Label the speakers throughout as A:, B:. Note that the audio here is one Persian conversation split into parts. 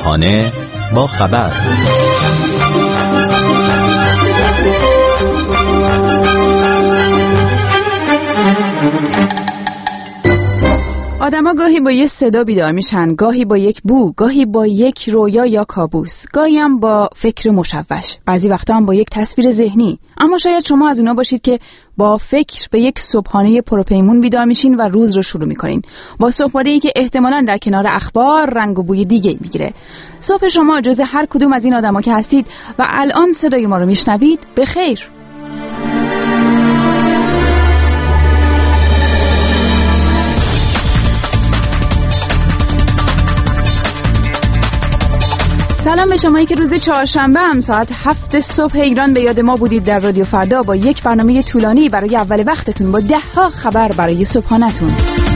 A: صبحانه با خبر.
B: آدما گاهی با یه صدا بیدار میشن، گاهی با یک بو، گاهی با یک رویا یا کابوس، گاهی هم با فکر مشوش، بعضی وقتا هم با یک تصویر ذهنی. اما شاید شما از اونا باشید که با فکر به یک صبحانه پروپیمون بیدار میشین و روز رو شروع میکنین با صبحانه‌ای که احتمالاً در کنار اخبار رنگ و بوی دیگه میگیره. صبح شما جز هر کدوم از این آدما که هستید و الان صدای ما رو میشنوید به خیر. سلام به شمایی که روز چهارشنبه هم ساعت 7 صبح ایران به یاد ما بودید در رادیو فردا با یک برنامه طولانی برای اول وقتتون با 10 خبر برای صبحانه‌تون.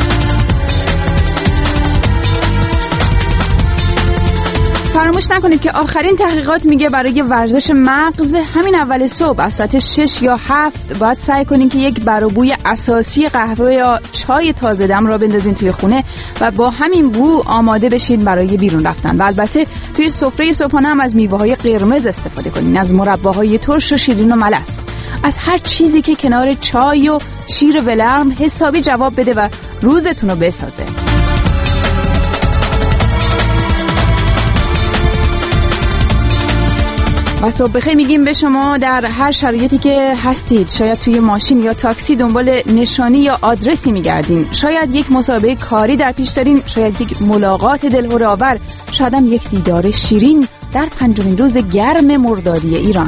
B: فراموش نکنید که آخرین تحقیقات میگه برای ورزش مغز همین اول صبح از ساعت 6 یا 7 باید سعی کنین که یک بر و بوی اساسی قهوه یا چای تازه دم را بندازین توی خونه و با همین بو آماده بشین برای بیرون رفتن. و البته توی سفره صبحانه هم از میوه‌های قرمز استفاده کنین، از مرباهای ترش و شیرین و ملس، از هر چیزی که کنار چای و شیر ولرم حسابی جواب بده و روزتون رو بسازه. و صبح بخیر میگیم به شما در هر شرایطی که هستید. شاید توی ماشین یا تاکسی دنبال نشانی یا آدرسی میگردین، شاید یک مسابقه کاری در پیش دارین، شاید یک ملاقات دلهره‌آور، شاید هم یک دیدار شیرین در 5مین روز گرم مردادی ایران.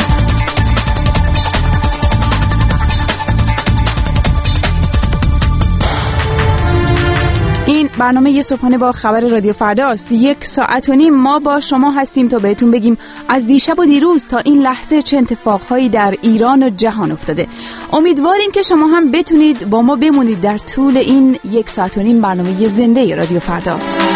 B: این برنامه یه صبحانه با خبر رادیو فرداست. 1 ساعت و نیم ما با شما هستیم تا بهتون بگیم از دیشب و دیروز تا این لحظه چه اتفاقهایی در ایران و جهان افتاده. امیدواریم که شما هم بتونید با ما بمونید در طول این 1 ساعت و نیم برنامه زنده رادیو فردا.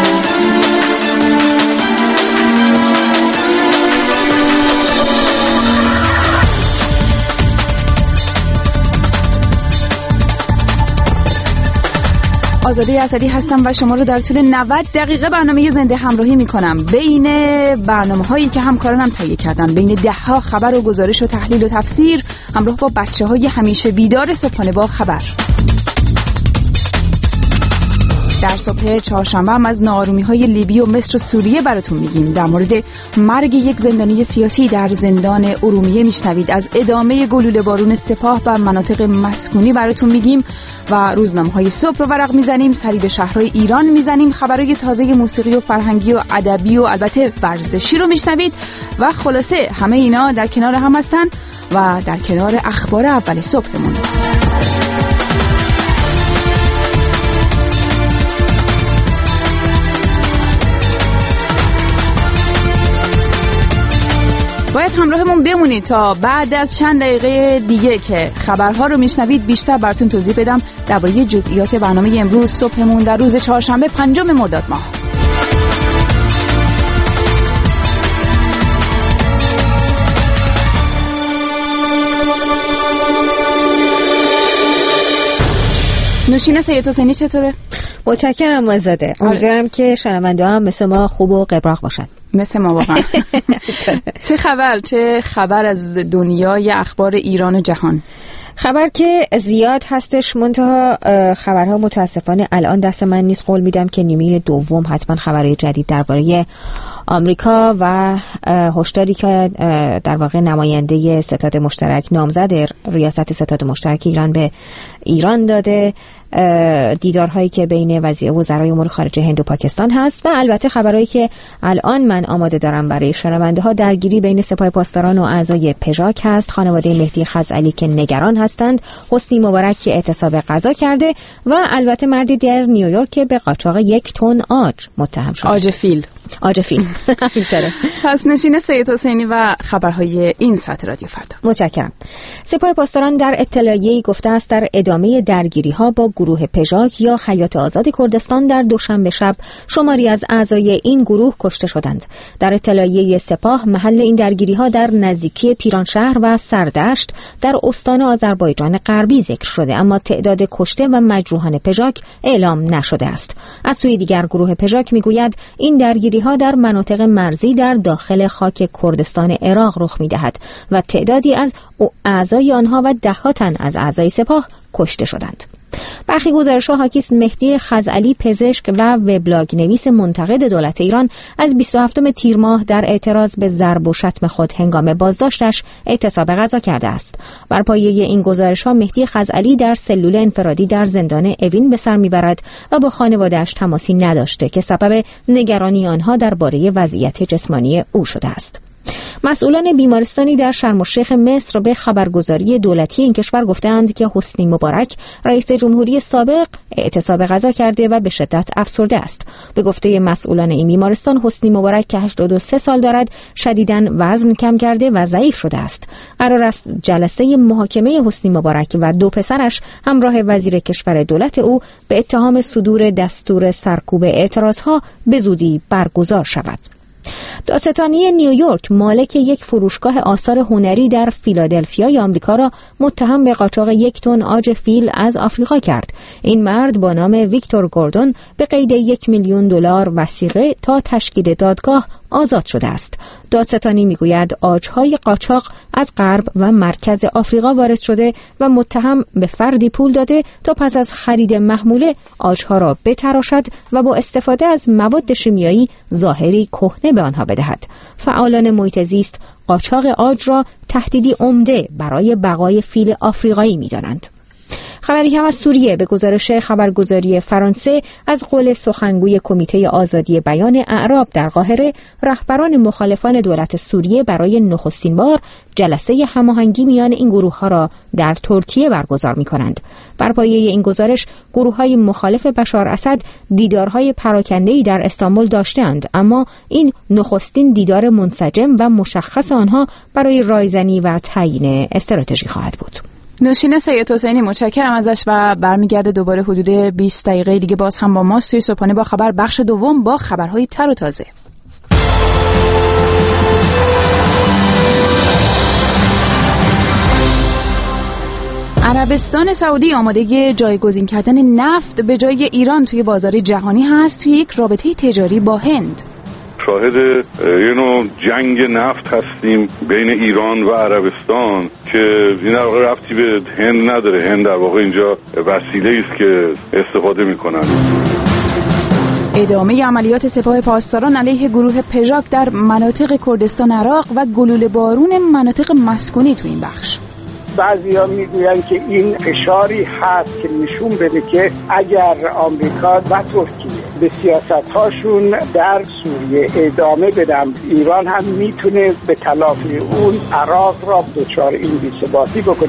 B: آزاده اسدی هستم و شما رو در طول 90 دقیقه برنامه زنده همراهی میکنم. بین برنامه‌هایی که همکارانم تهیه کردن، بین 10 خبر و گزارش و تحلیل و تفسیر، همراه با بچه‌های همیشه بیدار صبحانه با خبر. در صبح چهارشنبه هم از ناآرومی‌های لیبی و مصر و سوریه براتون میگیم. در مورد مرگ یک زندانی سیاسی در زندان ارومیه میشنوید. از ادامه گلوله بارون سپاه بر مناطق مسکونی براتون میگیم و روزنامه‌های صبح رو ورق میزنیم. سری به شهرهای ایران میزنیم. خبرهای تازه موسیقی و فرهنگی و ادبی و البته ورزشی رو میشنوید و خلاصه همه اینا در کنار هم هستن و در کنار اخبار اول صبحمون. باید همراهمون بمونید تا بعد از چند دقیقه دیگه که خبرها رو میشنوید بیشتر براتون توضیح بدم درباره جزئیات برنامه امروز صبحمون در روز چهارشنبه 5 مرداد ماه. نوشین سید حسینی چطوره؟
C: متشکرم آزاده. امیدوارم که شنونده هم مثل ما خوب و قبراق باشن.
B: مثل ما واقعا. چه خبر از دنیای اخبار ایران و جهان؟
C: خبر که زیاد هستش، منتها خبرها متاسفانه الان دست من نیست. قول میدم که نیمه دوم حتما خبرهای جدید درباره آمریکا و هشداری که در واقع نماینده ستاد مشترک نامزد ریاست ستاد مشترک ایران به ایران داده، دیدارهایی که بین وزرای امور خارجه هند و پاکستان هست و البته خبرهایی که الان من آماده دارم برای شنونده ها. درگیری بین سپاه پاسداران و اعضای پژاک هست، خانواده مهدی خزعلی که نگران هستند، حسنی مبارک که اعتصاب غذا کرده و البته مردی در نیویورک که به قاچاق 1 تن عاج متهم شده.
B: عاج فیل
C: همینطوره.
B: پس نشین سید حسینی و خبرهای این ساعت رادیو فردا.
C: متشکرم. سپاه پاسداران در اطلاعیه‌ای گفته است در ادامه درگیری‌ها با گروه پژاک یا حیات آزاد کردستان در دوشنبه شب شماری از اعضای این گروه کشته شدند. در اطلاعیه سپاه محل این درگیری‌ها در نزدیکی پیرانشهر و سردشت در استان آذربایجان غربی ذکر شده، اما تعداد کشته و مجروحان پژاک اعلام نشده است. از سوی دیگر گروه پژاک میگوید این درگیری‌ها در مناطق مناطق مرزی در داخل خاک کردستان عراق رخ می‌دهد و تعدادی از اعضای آنها و ده‌ها تن از اعضای سپاه کشته شدند. برخی گزارش‌ها حاکی است مهدی خزعلی، پزشک و وبلاگ نویس منتقد دولت ایران، از 27 تیر ماه در اعتراض به ضرب و شتم خود هنگام بازداشتش اعتصاب غذا کرده است. بر پایه این گزارش‌ها مهدی خزعلی در سلول انفرادی در زندان اوین به سر میبرد و با خانواده‌اش تماسی نداشته که سبب نگرانی آنها درباره وضعیت جسمانی او شده است. مسئولان بیمارستانی در شرم الشیخ مصر به خبرگزاری دولتی این کشور گفتند که حسنی مبارک، رئیس جمهوری سابق، اعتصاب غذا کرده و به شدت افسرده است. به گفته مسئولان این بیمارستان، حسنی مبارک که 83 سال دارد، شدیداً وزن کم کرده و ضعیف شده است. قرار است جلسه محاکمه حسنی مبارک و دو پسرش همراه وزیر کشور دولت او به اتهام صدور دستور سرکوب اعتراضها به زودی برگزار شود. دادستانی نیویورک مالک یک فروشگاه آثار هنری در فیلادلفیای آمریکا را متهم به قاچاق 1 تن عاج فیل از آفریقا کرد. این مرد با نام ویکتور گوردون به قید $1,000,000 وثیقه تا تشکیل دادگاه آزاد شده است. دادستانی میگوید عاج‌های قاچاق از غرب و مرکز آفریقا وارد شده و متهم به فردی پول داده تا پس از خرید محموله عاج‌ها را بتراشد و با استفاده از مواد شیمیایی ظاهری کهنه به آنها بدهد. فعالان محیط زیست قاچاق عاج را تهدیدی عمده برای بقای فیل آفریقایی می‌دانند. خبری هم از سوریه. به گزارش خبرگزاری فرانسه، از قول سخنگوی کمیته آزادی بیان اعراب در قاهره، رهبران مخالفان دولت سوریه برای نخستین بار جلسه هماهنگی میان این گروه‌ها را در ترکیه برگزار می‌کنند. بر پایه این گزارش، گروه‌های مخالف بشار اسد دیدارهای پراکنده‌ای در استانبول داشتند، اما این نخستین دیدار منسجم و مشخص آنها برای رایزنی و تعیین استراتژی خواهد بود.
B: نوشین سید حسینی، متشکرم ازش و برمیگرده دوباره حدود 20 دقیقه دیگه باز هم با ما توی صبحانه با خبر بخش دوم با خبرهای تر و تازه. عربستان سعودی آماده جایگزین کردن نفت به جای ایران توی بازار جهانی هست توی یک رابطه تجاری با هند.
D: شاهد یه نوع جنگ نفت هستیم بین ایران و عربستان که این در واقع ربطی به هند نداره. هند در واقع اینجا وسیله است که استفاده میکنن.
B: ادامه عملیات سپاه پاسداران علیه گروه پژاک در مناطق کردستان عراق و گلوله بارون مناطق مسکونی تو این بخش.
E: بعضیا میگویند که این فشاری هست که نشون بده که اگر آمریکا و ترکیه به سیاست‌هاشون در سوریه ادامه بدن، ایران هم میتونه به تلافی اون عراق را دچار این بی‌ثباتی بکنه.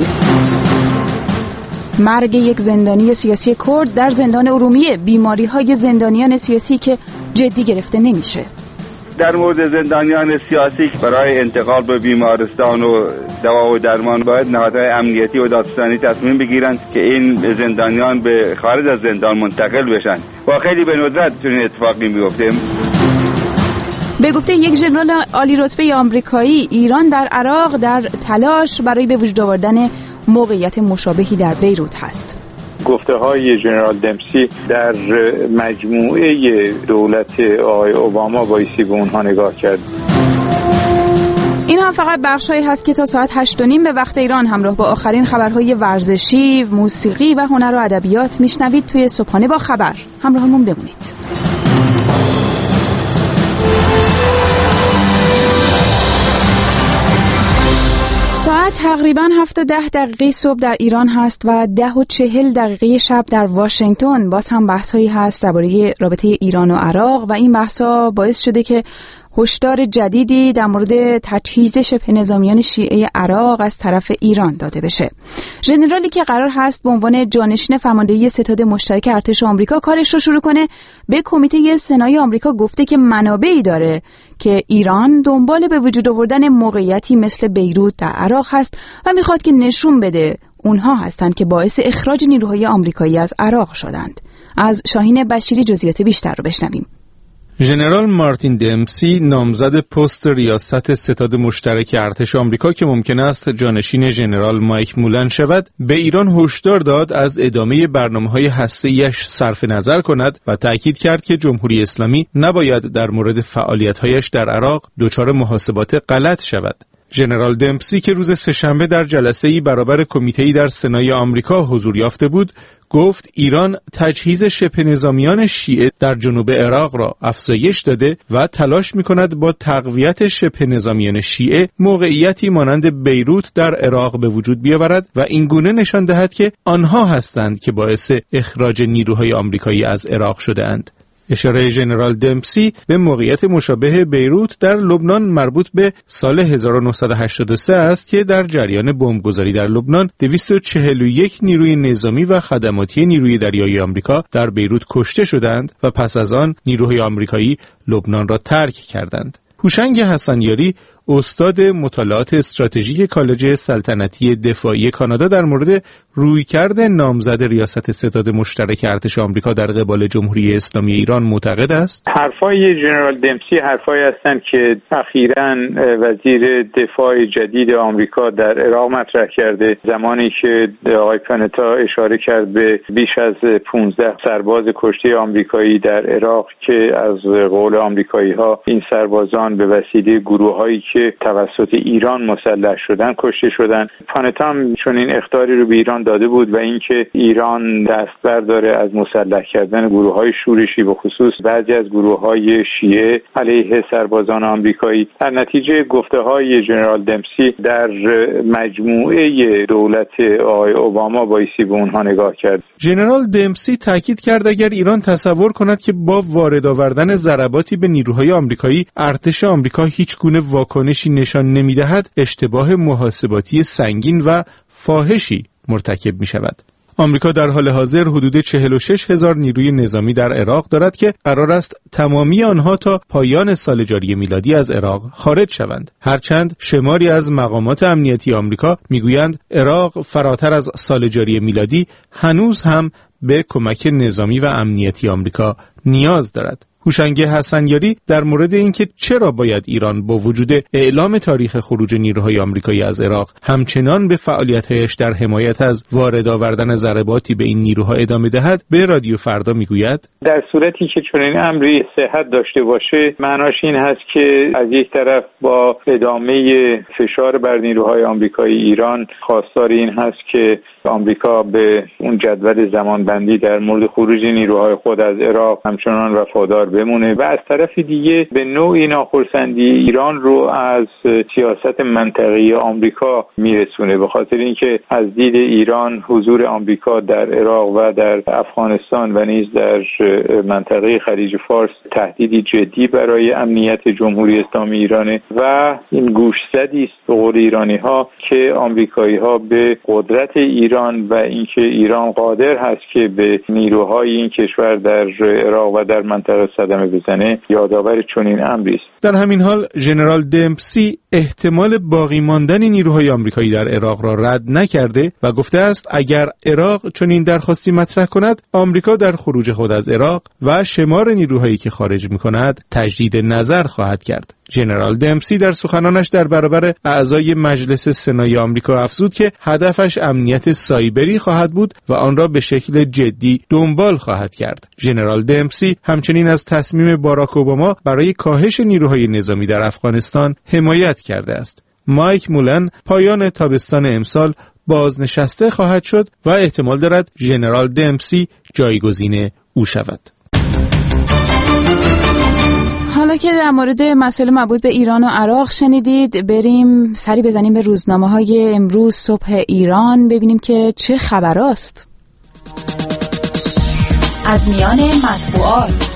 B: مرگ یک زندانی سیاسی کرد در زندان ارومیه، بیماری‌های زندانیان سیاسی که جدی گرفته نمیشه.
F: در مورد زندانیان سیاسی برای انتقال به بیمارستان و دوا و درمان باید نهادهای امنیتی و دادستانی تصمیم بگیرند که این زندانیان به خارج از زندان منتقل بشن و خیلی به ندرت چنین اتفاقی میفته.
B: به گفته یک ژنرال عالی رتبه آمریکایی، ایران در عراق در تلاش برای به وجود آوردن موقعیت مشابهی در بیروت هست.
G: گفته های جنرال دمسی در مجموعه دولت آقای اوباما بایستی به اونها نگاه کرد.
B: این هم فقط بخشایی هست که تا ساعت 8:30 به وقت ایران همراه با آخرین خبرهای ورزشی، موسیقی و هنر و ادبیات میشنوید توی صبحانه با خبر. همراهمون بمونید. ساعت تقریباً 7:10 صبح در ایران هست و 10:40 شب در واشنگتن. باز هم بحث‌هایی هست درباره رابطه ایران و عراق و این بحث‌ها باعث شده که هشدار جدیدی در مورد تجهیز شبه نظامیان شیعه عراق از طرف ایران داده بشه. ژنرالی که قرار هست به عنوان جانشین فرماندهی ستاد مشترک ارتش آمریکا کارش رو شروع کنه، به کمیته سنای آمریکا گفته که منابعی داره که ایران دنبال به وجود آوردن موقعیتی مثل بیروت در عراق هست و میخواد که نشون بده اونها هستند که باعث اخراج نیروهای آمریکایی از عراق شدند. از شاهین بشیری جزئیات بیشتر رو بشنویم.
H: ژنرال مارتین دمپسی نامزد پست ریاست ستاد مشترک ارتش آمریکا که ممکن است جانشین ژنرال مایک مولن شود، به ایران هشدار داد از ادامه برنامه‌های هسته‌ایش صرف نظر کند و تأکید کرد که جمهوری اسلامی نباید در مورد فعالیت‌هایش در عراق دچار محاسبات غلط شود. ژنرال دمپسی که روز سه‌شنبه در جلسه‌ای برابر کمیته‌ای در سنای آمریکا حضور یافته بود، گفت ایران تجهیز شبه نظامیان شیعه در جنوب عراق را افزایش داده و تلاش می‌کند با تقویت شبه نظامیان شیعه موقعیتی مانند بیروت در عراق به وجود بیاورد و این گونه نشان دهد که آنها هستند که باعث اخراج نیروهای آمریکایی از عراق شده‌اند. اشاره ژنرال دمپسی به موقعیت مشابه بیروت در لبنان مربوط به سال 1983 است که در جریان بمبگذاری در لبنان 241 نیروی نظامی و خدماتی نیروی دریایی آمریکا در بیروت کشته شدند و پس از آن نیروهای آمریکایی لبنان را ترک کردند. هوشنگ حسنیاری، استاد مطالعات استراتژیک کالج سلطنتی دفاعی کانادا، در مورد رویکرد نامزد ریاست ستاد مشترک ارتش آمریکا در قبال جمهوری اسلامی ایران معتقد است.
G: حرفای ژنرال دمپسی حرفایی هستند که اخیراً وزیر دفاع جدید آمریکا در عراق مطرح کرده، زمانی که آقای پانتا اشاره کرد به بیش از 15 سرباز کشته آمریکایی در عراق که از قول آمریکایی‌ها این سربازان به وسیله گروه‌هایی که توسط ایران مسلح شدن کشته شدن. پانتا هم چون این اخطاری رو به ایران داده بود و اینکه ایران دست برداره از مسلح کردن گروه‌های شورشی، به خصوص بعضی از گروه‌های شیعه علیه سربازان آمریکایی. در نتیجه گفته‌های ژنرال دمپسی در مجموعه دولت آقای اوباما بایستی به اونها نگاه کرد.
H: ژنرال دمپسی تاکید کرد اگر ایران تصور کند که با وارد آوردن ضرباتی به نیروهای آمریکایی ارتش آمریکا هیچ گونه واکنشی نشان نمی‌دهد، اشتباه محاسباتی سنگین و فاحشی مرتکب می‌شود. آمریکا در حال حاضر حدود 46,000 نیروی نظامی در عراق دارد که قرار است تمامی آنها تا پایان سال جاری میلادی از عراق خارج شوند. هرچند شماری از مقامات امنیتی آمریکا میگویند عراق فراتر از سال جاری میلادی هنوز هم به کمک نظامی و امنیتی آمریکا نیاز دارد. هوشنگ حسنیاری در مورد اینکه چرا باید ایران با وجود اعلام تاریخ خروج نیروهای آمریکایی از عراق همچنان به فعالیت‌هایش در حمایت از وارد آوردن ضرباتی به این نیروها ادامه دهد، به رادیو فردا میگوید
G: در صورتی که چنین امری صحت داشته باشه، معناش این هست که از یک طرف با ادامه فشار بر نیروهای آمریکایی ایران خواستار این هست که آمریکا به اون جدول زمانبندی در مورد خروج نیروهای خود از عراق همچنان وفادار بمونه و از طرف دیگه به نوعی ناخرسندی ایران رو از سیاست منطقه‌ای آمریکا میرسونه، به خاطر اینکه از دید ایران حضور آمریکا در عراق و در افغانستان و نیز در منطقه خلیج فارس تهدیدی جدی برای امنیت جمهوری اسلامی ایرانه و این گوشزدی است به قول ایرانی‌ها که آمریکایی‌ها به قدرت ایران و اینکه ایران قادر هست که به نیروهای این کشور در عراق و در منطقه صدمه بزنه یادآور چنین امری است.
H: در همین حال ژنرال دمپسی احتمال باقی ماندن نیروهای آمریکایی در عراق را رد نکرده و گفته است اگر عراق چنین درخواستی مطرح کند، آمریکا در خروج خود از عراق و شمار نیروهایی که خارج می‌کند تجدید نظر خواهد کرد. ژنرال دمپسی در سخنانش در برابر اعضای مجلس سنای آمریکا افزود که هدفش امنیت سایبری خواهد بود و آن را به شکل جدی دنبال خواهد کرد. ژنرال دمپسی همچنین از تصمیم باراک اوباما برای کاهش نیروهای نظامی در افغانستان حمایت کرده است. مایک مولن پایان تابستان امسال بازنشسته خواهد شد و احتمال دارد ژنرال دمپسی جایگزین او شود.
B: حالا که در مورد مسائل مربوط به ایران و عراق شنیدید، بریم سری بزنیم به روزنامه‌های امروز صبح ایران ببینیم که چه خبراست.
I: از میان مطبوعات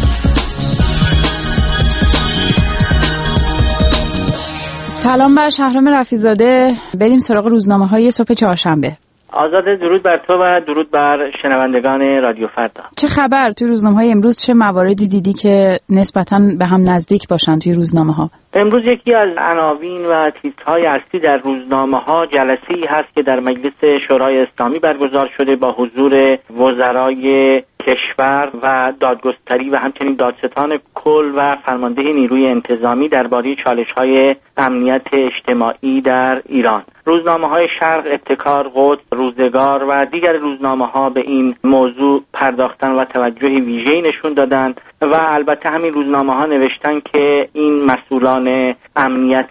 B: سلام بر شهرام رفیع‌زاده. بریم سراغ روزنامه‌های صبح چهارشنبه.
J: آزاده، درود بر تو و درود بر شنوندگان رادیو فردا.
B: چه خبر توی روزنامه‌های امروز؟ چه مواردی دیدی که نسبتاً به هم نزدیک باشن توی روزنامه‌ها؟
J: امروز یکی از عناوین و تیترهای اصلی در روزنامه‌ها جلسه‌ای هست که در مجلس شورای اسلامی برگزار شده با حضور وزرای کشور و دادگستری و همچنین دادستان کل و فرمانده نیروی انتظامی درباره چالش‌های امنیت اجتماعی در ایران. روزنامه‌های شرق، ابتکار، قدس، روزگار و دیگر روزنامه‌ها به این موضوع پرداختن و توجه ویژه‌ای نشون دادن و البته همین روزنامه‌ها نوشتن که این مسئولان امنیت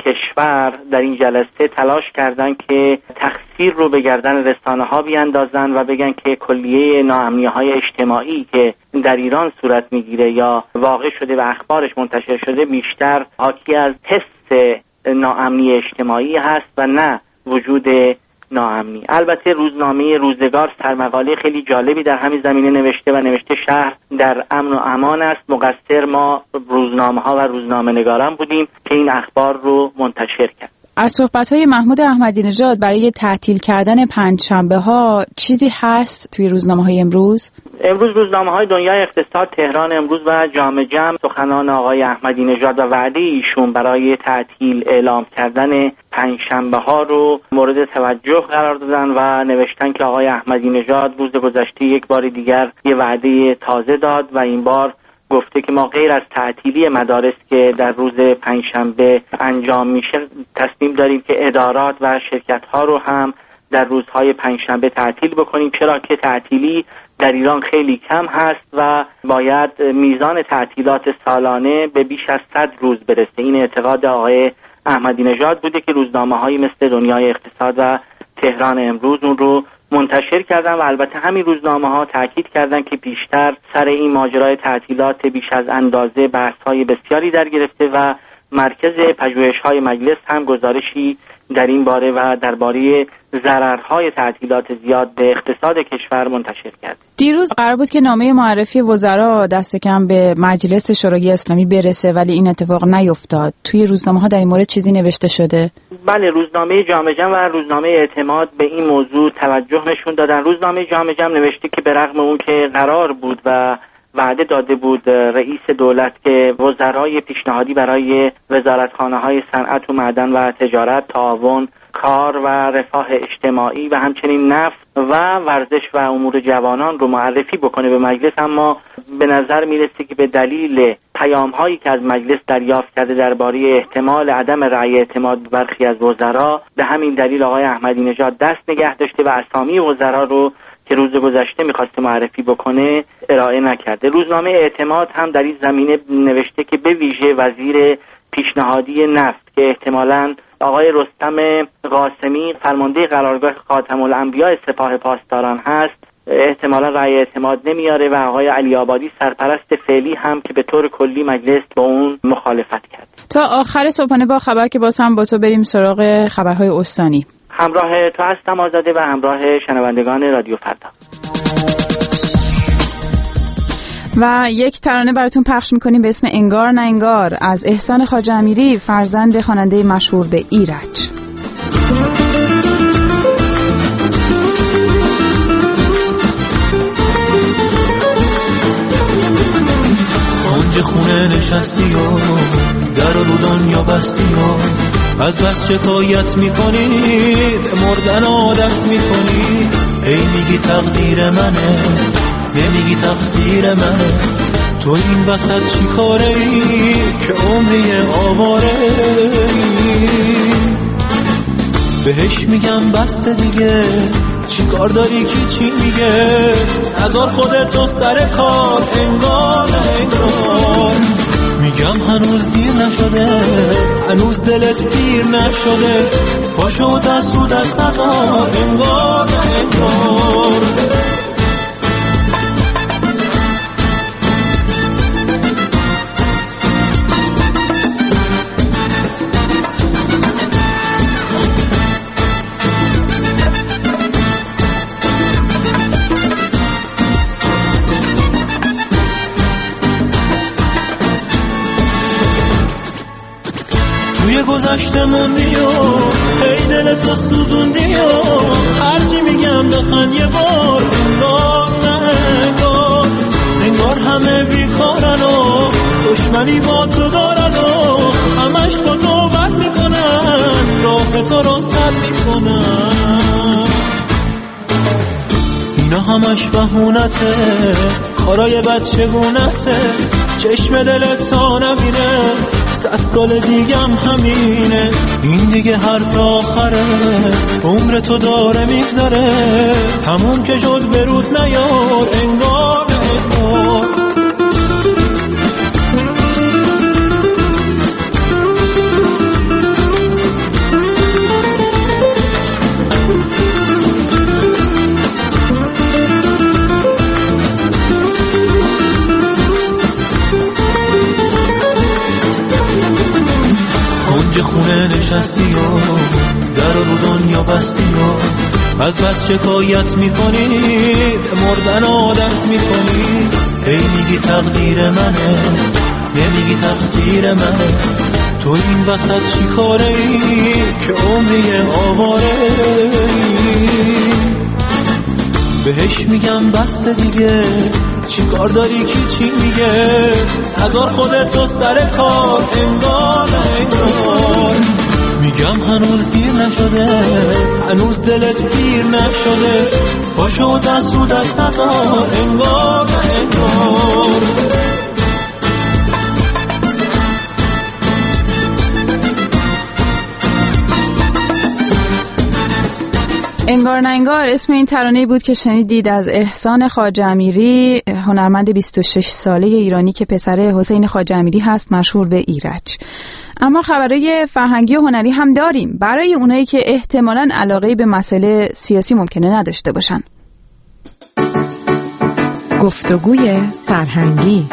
J: کشور در این جلسه تلاش کردند که تقصیر رو به گردن رسانه‌ها بیاندازن و بگن که کلیه ناامنی‌های اجتماعی که در ایران صورت می‌گیره یا واقع شده و اخبارش منتشر شده بیشتر حاکی از حس ناامنی اجتماعی هست و نه وجود ناامنی. البته روزنامه روزگار سرمقاله خیلی جالبی در همین زمینه نوشته و نوشته شهر در امن و امان است، مقصر ما روزنامه‌ها و روزنامه‌نگاران بودیم که این اخبار رو منتشر کرد.
B: از صحبت‌های محمود احمدی نژاد برای تعطیل کردن پنجشنبه‌ها چیزی هست توی روزنامه‌های امروز؟
J: امروز روزنامه‌های دنیای اقتصاد، تهران امروز و جامعه جمع سخنان آقای احمدی نژاد و وعده ایشون برای تعطیل اعلام کردن پنجشنبه‌ها رو مورد توجه قرار دادن و نوشتن که آقای احمدی نژاد روز گذشته یک بار دیگر یه وعده تازه داد و این بار گفته که ما غیر از تعطیلی مدارس که در روز پنجشنبه انجام میشه تصمیم داریم که ادارات و شرکت‌ها رو هم در روزهای پنجشنبه تعطیل بکنیم، چرا که تعطیلی در ایران خیلی کم هست و باید میزان تعطیلات سالانه به بیش از 100 روز برسه. این اعتقاد آقای احمدی نژاد بوده که روزنامه‌هایی مثل دنیای اقتصاد و تهران امروز اون رو منتشر کردن و البته همین روزنامه‌ها تاکید کردن که بیشتر سر این ماجرای تعطیلات بیش از اندازه بحث‌های بسیاری در گرفته و مرکز پژوهش‌های مجلس هم گزارشی در این باره و درباره ضررهای تعطیلات زیاد به اقتصاد کشور منتشر کرد.
B: دیروز قرار بود که نامه معرفی وزرا دست کم به مجلس شورای اسلامی برسه ولی این اتفاق نیفتاد. توی روزنامه‌ها در این مورد چیزی نوشته شده؟
J: بله، روزنامه جامعه جمع و روزنامه اعتماد به این موضوع توجه نشون دادن. روزنامه جامعه جمع نوشته که به رغم اون که قرار بود و وعده داده بود رئیس دولت که وزرای پیشنهادی برای وزارتخانه‌های صنعت و معدن و تجارت، تعاون، کار و رفاه اجتماعی و همچنین نفت و ورزش و امور جوانان رو معرفی بکنه به مجلس، اما به نظر میرسه که به دلیل پیام‌هایی که از مجلس دریافت کرده درباره احتمال عدم رأی اعتماد به برخی از وزرا، به همین دلیل آقای احمدی نژاد دست نگه داشته و اسامی وزرا رو که روز گذشته می‌خواسته معرفی بکنه ارائه نکرده. روزنامه اعتماد هم در این زمینه نوشته که به ویژه وزیر پیشنهادی نفت که احتمالاً آقای رستم قاسمی فرمانده قرارگاه خاتم الانبیاء سپاه پاسداران هست احتمالاً رأی اعتماد نمیاره و آقای علی آبادی سرپرست فعلی هم که به طور کلی مجلس با اون مخالفت کرد.
B: تا آخر صبحانه با خبر که باز هم با تو بریم سراغ خبرهای استانی.
J: همراه تو هستم آزاده و همراه شنوندگان رادیو فردا.
B: و یک ترانه براتون پخش میکنیم به اسم انگار نه انگار از احسان خواجه امیری، فرزند خواننده مشهور به ایرج.
K: آنجا خونه نشستی و در رو دنیا بستی و از بس شکایت میکنی به مردن عادت میکنی، ای میگی تقدیر منه نمیگی تقصیر منه، تو این وسط چی کاره ای که عمری آواره ای؟ بهش میگم بس دیگه چی کار داری کی چی میگه، نذار خودتو سر کار انگار نه انگار، میگم هنوز دیر نشده هنوز دلت پیر نشده، پاشو دست رو دست نذار انگار نه انگار. توی گذشته موندی و ای دلتو سوزوندی و هرچی میگم بخند یه بار انگار نه انگار، انگار همه بیکارن و دشمنی با تو دارن و همش با تو بد میکنن راه تو رو سد میکنن، اینا همش بهونته، کارای بچگونته، چشم دلت تا نبینه 100 سال دیگم همینه. این دیگه حرف آخره، عمر تو داره میگذره، تموم که شد برود نیار انگار انگار. کنج خونه نشستی و در رو دنیا بستی و از بس شکایت میکنی به مردن عادت میکنی. ای میگی تقدیر منه، نمیگی تقصیر منه، تو این وسط چی کاره ای که عمری آواره ای؟ بهش میگم بس دیگه، چی کار داری کی چی میگه، هزار خودتو سر کار انگار انگار. میگم هنوز دیر نشده، هنوز دلت گیر نشده، پاشو دست رو دست نزار انگار انگار.
B: انگار نه انگار اسم این ترانه بود که شنیدید از احسان خواجه امیری، هنرمند 26 ساله ایرانی که پسر حسین خواجه امیری هست، مشهور به ایرج. اما خبرهای فرهنگی و هنری هم داریم برای اونایی که احتمالاً علاقه به مسائل سیاسی ممکنه نداشته باشن.
L: گفتگوی فرهنگی.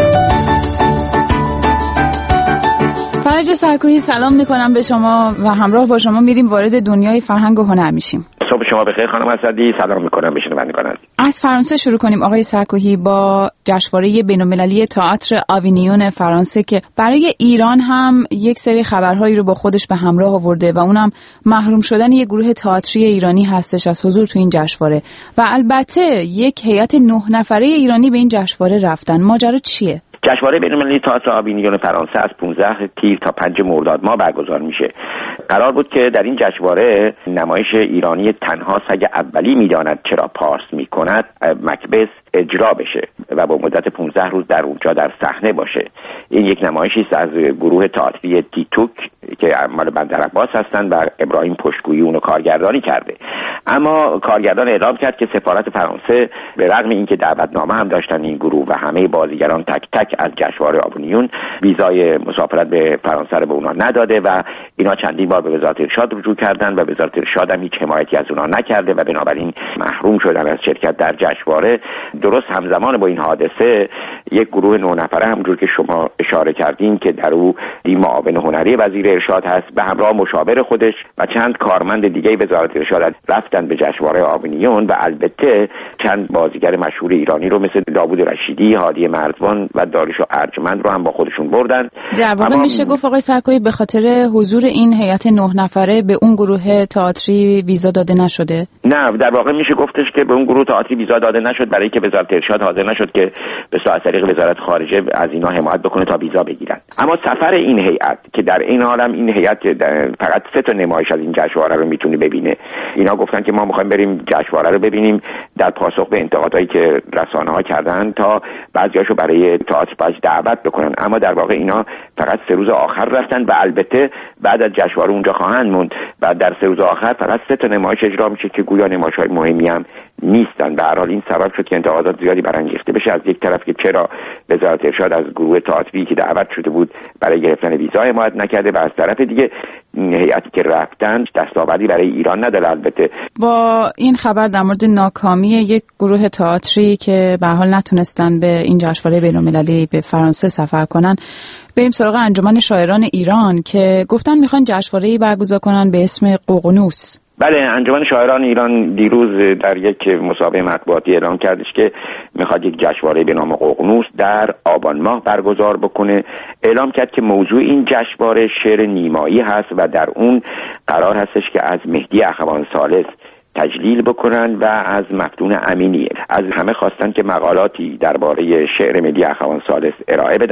B: فرج سرکوهی سلام میکنم به شما و همراه با شما میریم وارد دنیای فرهنگ و هنر میشیم.
M: صبح شما بخیر خانم اسدی، سلام میکنم به شنوندگان عزیز.
B: از فرانسه شروع کنیم آقای سرکوهی، با جشنواره بین‌المللی تئاتر آوینیون فرانسه که برای ایران هم یک سری خبرهایی رو با خودش به همراه آورده و اونم محروم شدن یک گروه تئاتری ایرانی هستش از حضور تو این جشنواره و البته یک هیئت 9 نفره ایرانی به این جشنواره رفتن. ماجرا چیه؟
M: جشنواره بین‌المللی تئاتر آوینیون فرانسه از 15 تیر تا 5 مرداد ماه برگزار میشه. قرار بود که در این جشنواره نمایش ایرانی تنها سگ اولی میداند چرا پارس میکند مکبث اجرا بشه و با مدت 15 روز در اونجا در صحنه باشه. این یک نمایشی است از گروه تئاتری تیتوک که مال بندر عباس هستند و ابراهیم پشتگویی اونو کارگردانی کرده. اما کارگردان اعلام کرد که سفارت فرانسه به رغم اینکه دعوتنامه هم داشتن این گروه و همه بازیگران تک تک از جشنواره آوینیون ویزای مسافرت به فرانسه رو به اونا نداده و اینا چندین بار به وزارت ارشاد رجوع کردن و وزارت ارشاد هم هیچ حمایتی از اونا نکرده و بنابراین محروم شدن از شرکت در جشنواره. درست همزمان با این حادثه یک گروه 9 نفره همونجور که شما اشاره کردین که در او معاون هنری وزیر ارشاد هست به همراه مشاور خودش و چند کارمند دیگه وزارت ارشاد رفتن به جشنواره آوینیون و البته چند بازیگر مشهور ایرانی رو مثل داوود رشیدی، هادی مرزبان و داریوش ارجمند رو هم با خودشون بردن.
B: در واقع میشه گفت آقای سرکوهی به خاطر حضور این هیئت 9 نفره به اون گروه تئاتری ویزا داده نشده؟
M: نه، در واقع میشه گفتش که به اون گروه تئاتری ویزا داده نشد برای که وزارت ارشاد حاضر نشد که به طریق وزارت خارجه از اینا حمایت بکنه تا ویزا بگیرن. اما سفر این هیئت که در این حالم این هیئت فقط 3 تا نمایش از این جشنواره رو میتونه ببینه. اینا گفتن که ما میخوایم بریم جشنواره رو ببینیم در پاسخ به انتقادایی که رسانه‌ها کردن تا بعضیاشو برای تئاتر باز دعوت بکنن. اما در واقع اینا فقط 3 روز آخر رفتن و البته بعد از جشنواره اونجا خواهند موند و در 3 روز آخر فقط 3 تا نمایش اجرا میشه که گویا نمایش‌های مهمی هم نیستن. به هر حال این سبب شد که انتقادات زیادی برانگیخته بشه. از یک طرف که چرا وزارت ارشاد از گروه تئاتری که دعوت شده بود برای گرفتن ویزا حمایت نکرده و از طرف دیگه هیئتی که رفتن دستاوردی برای ایران نداره. البته
B: با این خبر در مورد ناکامی یک گروه تئاتری که به هر حال نتونستن به این جشنواره بین‌المللی به فرانسه سفر کنن، بریم سراغ انجمن شاعران ایران که گفتن میخوان جشنواره‌ای برگزار کنن به اسم ققنوس.
M: بله، انجمن شاعران ایران دیروز در یک مسابقه مطبوعاتی اعلام کردش که میخواد یک جشنواره به نام ققنوس در آبان ماه برگزار بکنه. اعلام کرد که موضوع این جشنواره شعر نیمایی هست و در اون قرار هستش که از مهدی اخوان ثالث تجلیل بکنن و از مفتون امینی. از همه خواستن که مقالاتی درباره شعر مهدی اخوان ثالث ارائه بدن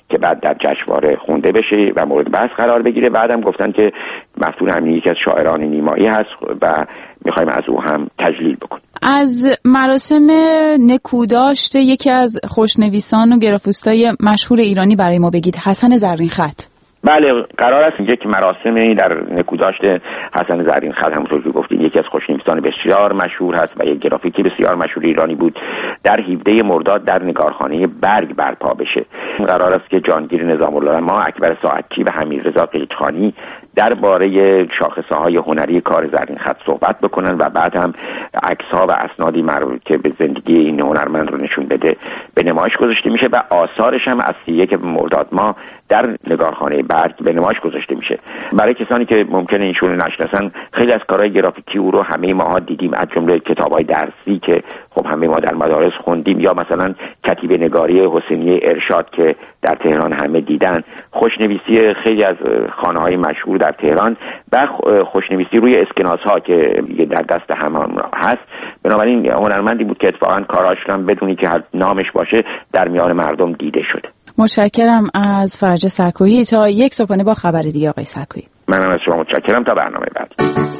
M: که بعد در جشنواره خونده بشه و مورد بحث قرار بگیره. بعدم گفتن که مفتون امینی یکی از شاعران نیمایی هست و میخوایم از او هم تجلیل بکنیم.
B: از مراسم نکوداشت یکی از خوشنویسان و گرافیستای مشهور ایرانی برای ما بگید، حسن زرینخط.
M: بله، قرار است یک مراسمی در نکوداشت حسن زرینخط، همونطور که گفتید یکی از خوشنویسان بسیار مشهور هست و یک گرافیکی بسیار مشهور ایرانی بود، در 17 مرداد در نگارخانه برگ برپا بشه. قرار است که جهانگیر نظام العلما، اکبر ساعتچی و حمیدرضا قیچخانی درباره شاخصه‌های هنری کار زرینخط صحبت بکنن و بعد هم عکس‌ها و اسنادی مربوط که به زندگی این هنرمند رو نشون بده به نمایش گذاشته میشه و آثارش هم از 31 مرداد ماه در نگارخانه برگ به نمایش گذاشته میشه. برای کسانی که ممکنه ایشون رو نشناسن، خیلی از کارهای گرافیکی او رو همه ما دیدیم، از جمله کتاب‌های درسی که خب همه ما در مدارس خوندیم، یا مثلا کتیبه نگاری حسینی ارشاد که در تهران همه دیدن، خوشنویسی خیلی از خانه‌های مشهور در تهران و خوشنویسی روی اسکناس‌ها که در دست هم هست. بنابراین هنرمندی بود که اتفاقاً کاراش هم بدونی که نامش باشه در میان مردم دیده شده.
B: متشکرم از فرج سرکویی. تا یک صبحانه با خبر دیگه آقای سرکویی.
M: منم از شما متشکرم. تا برنامه بعد.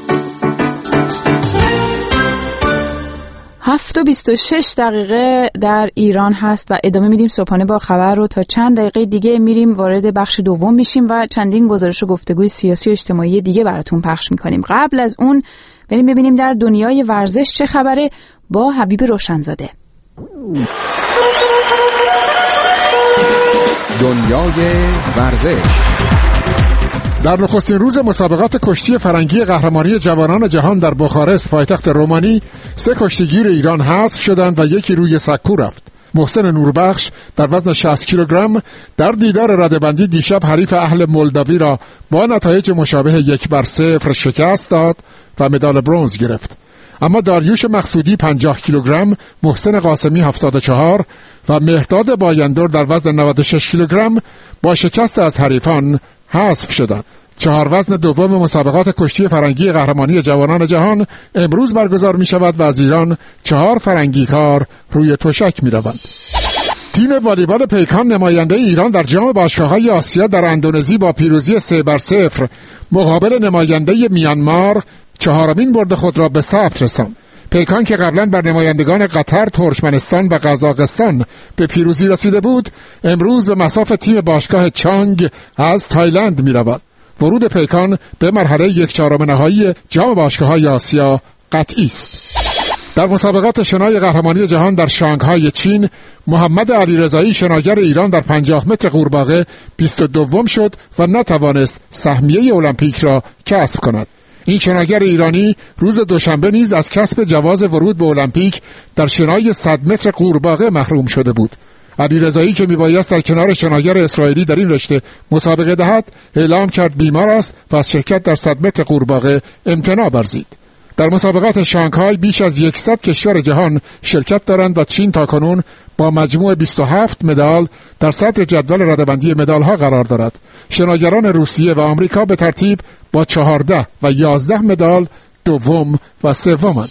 B: 7:26 در ایران هست و ادامه میدیم صبحانه با خبر رو. تا چند دقیقه دیگه میریم وارد بخش دوم میشیم و چندین گزارش و گفتگوی سیاسی و اجتماعی دیگه براتون پخش میکنیم. قبل از اون بریم ببینیم در دنیای ورزش چه خبره با حبیب روشنزاده.
N: دنیای ورزش. در نخستین روز مسابقات کشتی فرنگی قهرمانی جوانان جهان در بخارست پایتخت رومانی 3 کشتیگیر ایران حذف شدند و یکی روی سکو رفت. محسن نوربخش در وزن 60 کیلوگرم در دیدار رده‌بندی دیشب حریف اهل مولداوی را با نتایج مشابه 1-0 شکست داد و مدال برنز گرفت. اما داریوش مقصودی 50 کیلوگرم، محسن قاسمی 74 و مهرداد بایندور در وزن 96 کیلوگرم با شکست از حریفان حذف شدند. 4 وزن دوم مسابقات کشتی فرنگی قهرمانی جوانان جهان امروز برگزار می شود و از ایران 4 فرنگیکار روی تشک می روند. تیم والیبال پیکان نماینده ایران در جام باشگاه‌های آسیا در اندونزی با پیروزی 3-0 مقابل نماینده میانمار 4مین برد خود را به ثبت رساند. پیکان که قبلا بر نمایندگان قطر، ترکمنستان و قزاقستان به پیروزی رسیده بود، امروز به مصاف تیم باشگاه چانگ از تایلند می رود. ورود پیکان به مرحله 1/4 نهایی جام باشگاه‌های آسیا قطعی است. در مسابقات شنای قهرمانی جهان در شانگهای چین، محمد علیرضایی شناگر ایران در 50 متر قورباغه 22م شد و نتوانست سهمیه المپیک را کسب کند. این شناگر ایرانی روز دوشنبه نیز از کسب جواز ورود به المپیک در شنای 100 متر قورباغه محروم شده بود. علیرضایی که میبایست در کنار شناگر اسرائیلی در این رشته مسابقه دهد، اعلام کرد بیمار است و از شرکت در 100 متر قورباغه امتناع ورزید. در مسابقات شانگهای بیش از 100 کشور جهان شرکت دارند و چین تاکنون با مجموع 27 مدال در صدر جدول رده‌بندی مدال‌ها قرار دارد. شناگران روسیه و آمریکا به ترتیب با 14 و 11 مدال دوم و سومند.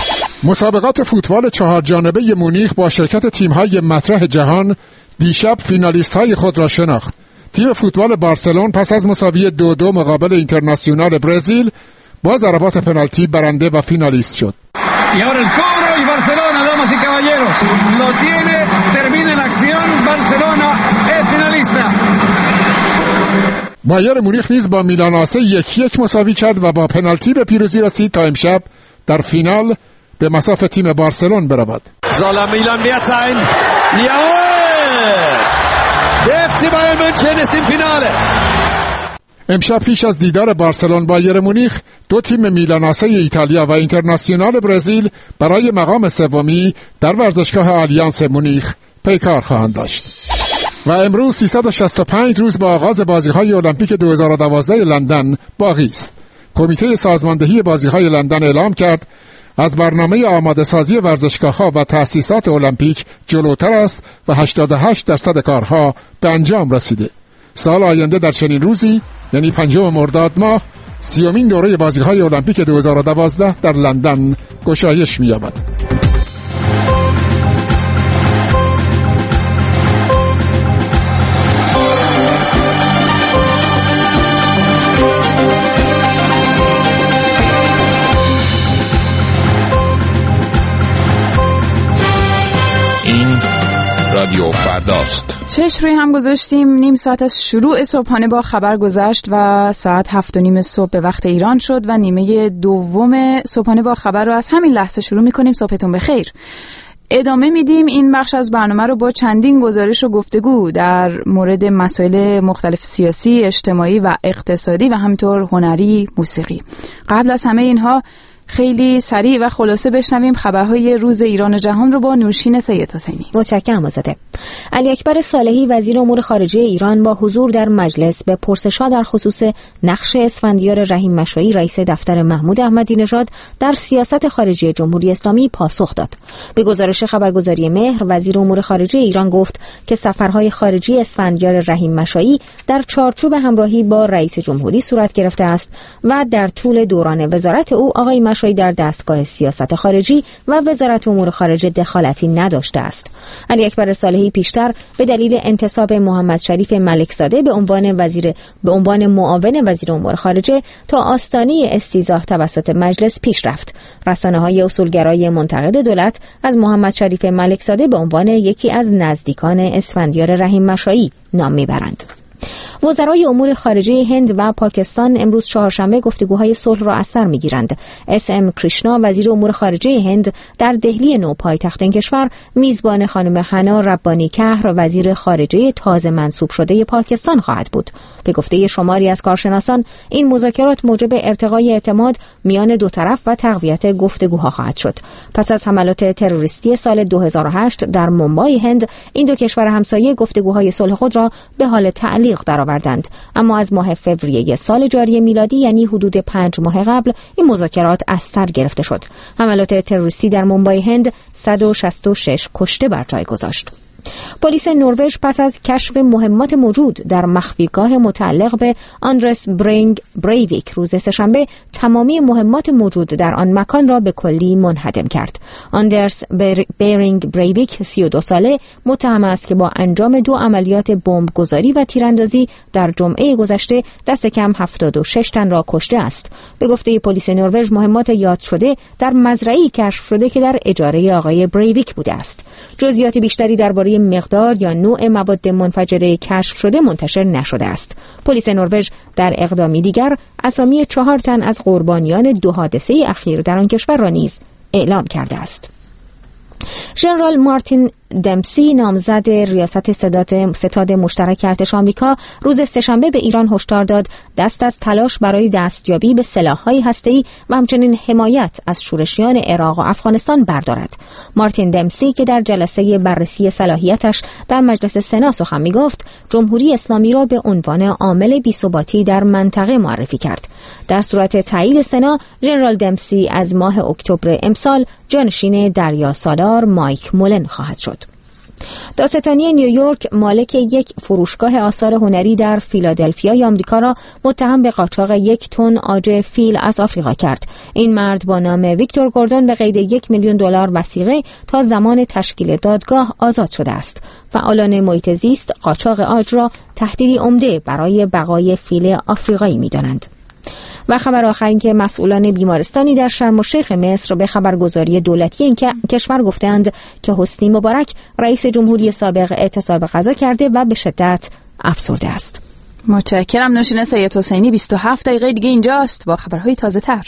N: مسابقات فوتبال 4 جانبه مونیخ با شرکت تیم‌های مطرح جهان دیشب فینالیست‌های خود را شناخت. تیم فوتبال بارسلون پس از مساوی 2-2 مقابل اینترناسیونال برزیل با ضربات پنالتی برنده و فینالیست شد.
O: Y ahora el cobro y Barcelona, damas y caballeros, lo tiene, termina en acción, Barcelona es finalista.
N: بایر مونیخ نیز با میلان آسه 1-1 مساوی کرد و با پنالتی به پیروزی رسید تا امشب در فینال به مصاف تیم بارسلون برود.
P: Soll Milan wert sein? Jawohl! Der FC Bayern München ist im Finale.
N: امشب پیش از دیدار بارسلون بایر مونیخ، 2 تیم میلان آسه ایتالیا و اینترناسیونال برزیل برای مقام سومی در ورزشگاه آلیانس مونیخ پیکار خواهند داشت. و امروز 365 روز با آغاز بازی‌های المپیک 2012 لندن باقی است. کمیته سازماندهی بازی‌های لندن اعلام کرد از برنامه آماده سازی ورزشگاه‌ها و تأسیسات المپیک جلوتر است و 88% کارها به انجام رسیده. سال آینده در چنین روزی، یعنی 5 مرداد ماه، 30مین دوره بازی‌های المپیک 2012 در لندن گشایش می‌یابد.
Q: این رادیو فرداست.
B: چشم روی هم گذاشتیم، نیم ساعت از شروع صبحانه با خبر گذشت و ساعت 7:30 صبح به وقت ایران شد و نیمه دوم صبحانه با خبر رو از همین لحظه شروع می‌کنیم. صبحتون بخیر. ادامه میدیم این بخش از برنامه رو با چندین گزارش و گفتگو در مورد مسائل مختلف سیاسی، اجتماعی و اقتصادی و همینطور هنری، موسیقی. قبل از همه اینها خیلی سریع و خلاصه بشنویم خبرهای روز ایران و جهان رو با نورشین سید حسینی.
C: متشکرم آزاده. علی اکبر صالحی وزیر امور خارجه ایران با حضور در مجلس به پرسش‌ها در خصوص نقش اسفندیار رحیم مشایی رئیس دفتر محمود احمدی نژاد در سیاست خارجی جمهوری اسلامی پاسخ داد. به گزارش خبرگزاری مهر، وزیر امور خارجه ایران گفت که سفرهای خارجی اسفندیار رحیم مشایی در چارچوب همراهی با رئیس جمهوری صورت گرفته است و در طول دوران وزارت او آقای مشایی در دستگاه سیاست خارجی و وزارت امور خارجه دخالتی نداشته است. علی اکبر صالحی پیشتر به دلیل انتصاب محمد شریف ملکزاده به عنوان معاون وزیر امور خارجه تا آستانه استیضاح توسط مجلس پیش رفت. رسانه‌های اصولگرای منتقد دولت از محمد شریف ملکزاده به عنوان یکی از نزدیکان اسفندیار رحیم مشایی نام میبرند. وزرای امور خارجه هند و پاکستان امروز چهارشنبه گفتگوهای صلح را از سر می‌گیرند. SM کریشنا وزیر امور خارجه هند در دهلی نو پایتخت این کشور میزبان خانم حنا ربانی کهر وزیر خارجه تازه منصوب شده پاکستان خواهد بود. به گفته شماری از کارشناسان این مذاکرات موجب ارتقای اعتماد میان دو طرف و تقویت گفتگوها خواهد شد. پس از حملات تروریستی سال 2008 در مومبای هند، این دو کشور همسایه گفتگوهای صلح خود را به حال تعلیق درآوردند، اما از ماه فوریه سال جاری میلادی یعنی حدود 5 ماه قبل این مذاکرات از سر گرفته شد. حملات تروریستی در مومبای هند 166 کشته بر جای گذاشت. پلیس نروژ پس از کشف مهمات موجود در مخفیگاه متعلق به آندرس بریویک روز سه‌شنبه تمامی مهمات موجود در آن مکان را به کلی منهدم کرد. آندرس بیرینگ بریویک 32 ساله متهم است که با انجام 2 عملیات بمبگذاری و تیراندازی در جمعه گذشته دست کم 76 تن را کشته است. به گفته پلیس نروژ مهمات یاد شده در مزرعه‌ای کشف شده که در اجاره آقای بریویک بوده است. جزئیات بیشتری درباره مقدار یا نوع مواد منفجره کشف شده منتشر نشده است. پلیس نروژ در اقدامی دیگر اسامی 4 تن از قربانیان 2 حادثه اخیر در آن کشور را نیز اعلام کرده است. ژنرال مارتین دمسی نامزد ریاست ستاد مشترک ارتش آمریکا روز سه‌شنبه به ایران هشدار داد دست از تلاش برای دستیابی به سلاح‌های هسته‌ای و همچنین حمایت از شورشیان عراق و افغانستان بردارد. مارتین دمسی که در جلسه بررسی صلاحیتش در مجلس سنا سخن می‌گفت، جمهوری اسلامی را به عنوان عامل بی‌ثباتی در منطقه معرفی کرد. در صورت تایید سنا، ژنرال دمسی از ماه اکتبر امسال جانشین دریا سالار مایک مولن خواهد شد. دادستانی نیویورک مالک یک فروشگاه آثار هنری در فیلادلفیا آمریکا را متهم به قاچاق 1 تن عاج فیل از آفریقا کرد. این مرد با نام ویکتور گوردون به قید $1 میلیون وثیقه تا زمان تشکیل دادگاه آزاد شده است. فعالان محیط زیست قاچاق عاج را تهدیدی عمده برای بقای فیل آفریقایی می‌دانند. و خبر آخر این که مسئولان بیمارستانی در شرم الشیخ مصر به خبرگزاری دولتی این کشور گفتند که حسنی مبارک رئیس جمهوری سابق اعتصاب غذا کرده و به شدت افسرده است.
B: متشکرم نوشین سید حسینی. 27 دقیقه دیگه اینجاست با خبرهای تازه تر.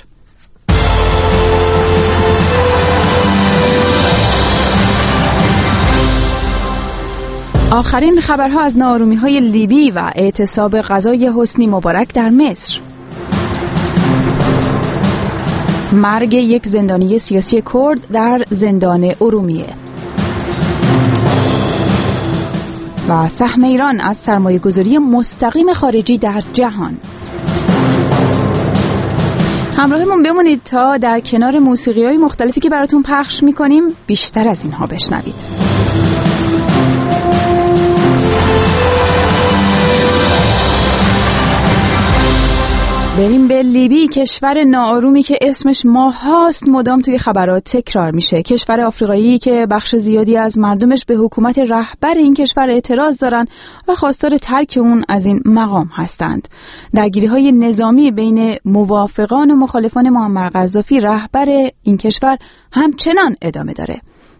B: آخرین خبرها از ناآرومی‌های لیبی و اعتصاب غذای حسنی مبارک در مصر. مرگ یک زندانی سیاسی کرد در زندان ارومیه و سهم ایران از سرمایه‌گذاری مستقیم خارجی در جهان. همراهمون بمونید تا در کنار موسیقی‌های مختلفی که براتون پخش می‌کنیم بیشتر از اینها بشنوید. بریم به لیبی، کشور ناآرومی که اسمش ماهاست مدام توی خبرات تکرار میشه. کشور آفریقایی که بخش زیادی از مردمش به حکومت رهبر این کشور اعتراض دارن و خواستار ترک اون از این مقام هستند. درگیری‌های نظامی بین موافقان و مخالفان معمر قذافی رهبر این کشور همچنان ادامه داره.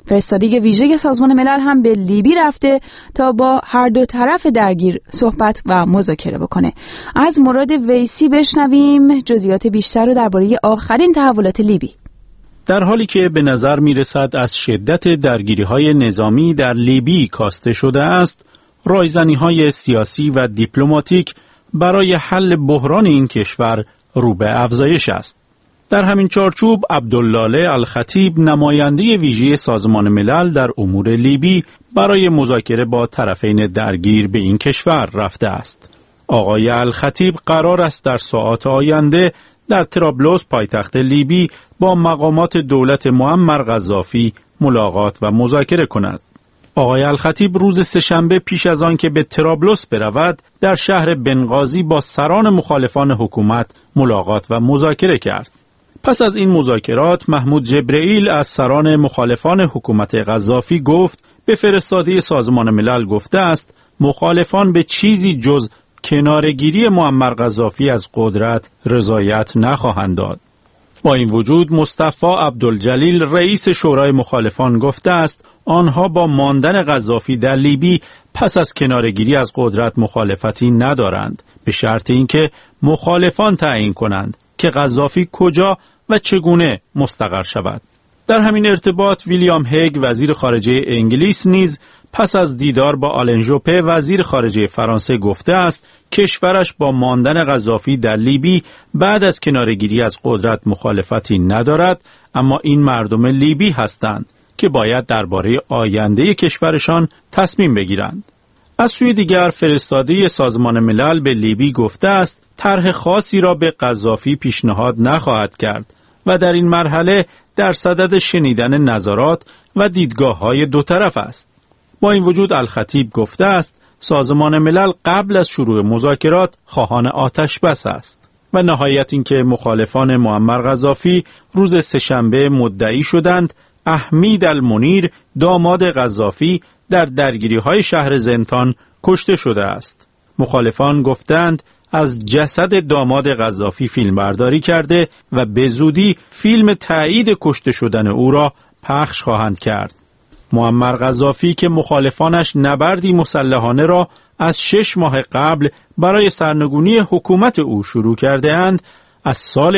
B: فرستادگی ویژه سازمان ملل هم به لیبی رفته تا با هر دو طرف درگیر صحبت و مذاکره بکنه. از مراد ویسی بشنویم جزئیات بیشتر رو درباره آخرین تحولات لیبی.
R: در حالی که به نظر می‌رسد از شدت درگیری‌های نظامی در لیبی کاسته شده است، رایزنی‌های سیاسی و دیپلماتیک برای حل بحران این کشور رو به افزایش است. در همین چارچوب عبدالله الخطیب نماینده ویژه سازمان ملل در امور لیبی برای مذاکره با طرفین درگیر به این کشور رفته است. آقای الخطیب قرار است در ساعات آینده در طرابلس پایتخت لیبی با مقامات دولت معمر قذافی ملاقات و مذاکره کند. آقای الخطیب روز سه‌شنبه پیش از آن که به طرابلس برود در شهر بنغازی با سران مخالفان حکومت ملاقات و مذاکره کرد. پس از این مذاکرات محمود جبرئیل از سران مخالفان حکومت قذافی گفت به فرستاده سازمان ملل گفته است مخالفان به چیزی جز کنارگیری معمر قذافی از قدرت رضایت نخواهند داد. با این وجود مصطفی عبدالجلیل رئیس شورای مخالفان گفته است آنها با ماندن قذافی در لیبی پس از کنارگیری از قدرت مخالفتی ندارند، به شرط اینکه مخالفان تعیین کنند که قذافی کجا و چگونه مستقر شود. در همین ارتباط ویلیام هگ وزیر خارجه انگلیس نیز پس از دیدار با آلن ژوپه وزیر خارجه فرانسه گفته است کشورش با ماندن قذافی در لیبی بعد از کنارگیری از قدرت مخالفتی ندارد، اما این مردم لیبی هستند که باید درباره آینده کشورشان تصمیم بگیرند. از سوی دیگر فرستاده سازمان ملل به لیبی گفته است طرح خاصی را به قذافی پیشنهاد نخواهد کرد و در این مرحله در صدد شنیدن نظرات و دیدگاه‌های دو طرف است. با این وجود الخطیب گفته است سازمان ملل قبل از شروع مذاکرات خواهان آتش بس است و نهایت اینکه مخالفان معمر قذافی روز سه‌شنبه مدعی شدند احمید المنیر داماد قذافی در درگیری‌های شهر زنتان کشته شده است. مخالفان گفتند از جسد داماد قذافی فیلم برداری کرده و به زودی فیلم تایید کشته شدن او را پخش خواهند کرد. معمر قذافی که مخالفانش نبردی مسلحانه را از 6 ماه قبل برای سرنگونی حکومت او شروع کرده اند، از سال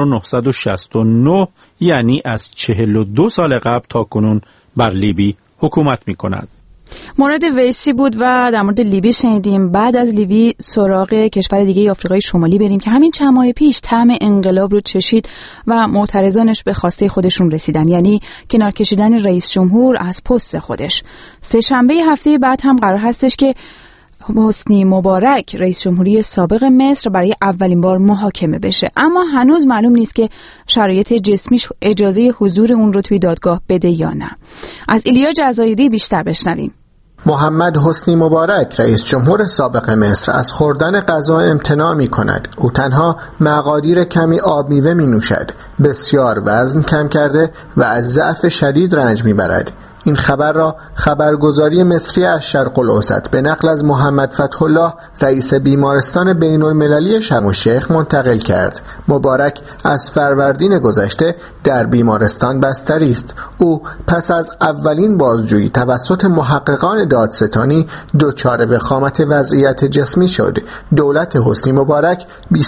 R: 1969 یعنی از 42 سال قبل تا کنون بر لیبی حکومت می کند.
B: مورد ویسی بود و در مورد لیبی شنیدیم. بعد از لیبی سراغ کشور دیگه آفریقای شمالی بریم که همین چند ماه پیش طعم انقلاب رو چشید و معترضانش به خواسته خودشون رسیدن، یعنی کنار کشیدن رئیس جمهور از پست خودش. سه‌شنبه هفته بعد هم قرار هستش که حسنی مبارک رئیس جمهوری سابق مصر برای اولین بار محاکمه بشه، اما هنوز معلوم نیست که شرایط جسمیش اجازه حضور اون رو توی دادگاه بده یا نه. از ایلیا جزایری بیشتر بشنویم.
S: محمد حسنی مبارک رئیس جمهور سابق مصر از خوردن غذا امتناع می کند. او تنها مقادیر کمی آب میوه می نوشد. بسیار وزن کم کرده و از ضعف شدید رنج می برد. این خبر را خبرگزاری مصری از شرق الاوسط به نقل از محمد فتح الله رئیس بیمارستان بین المللی شرم الشیخ منتقل کرد. مبارک از فروردین گذشته در بیمارستان بستری است. او پس از اولین بازجویی توسط محققان دادستانی دچار وخامت وضعیت جسمی شد. دولت حسنی مبارک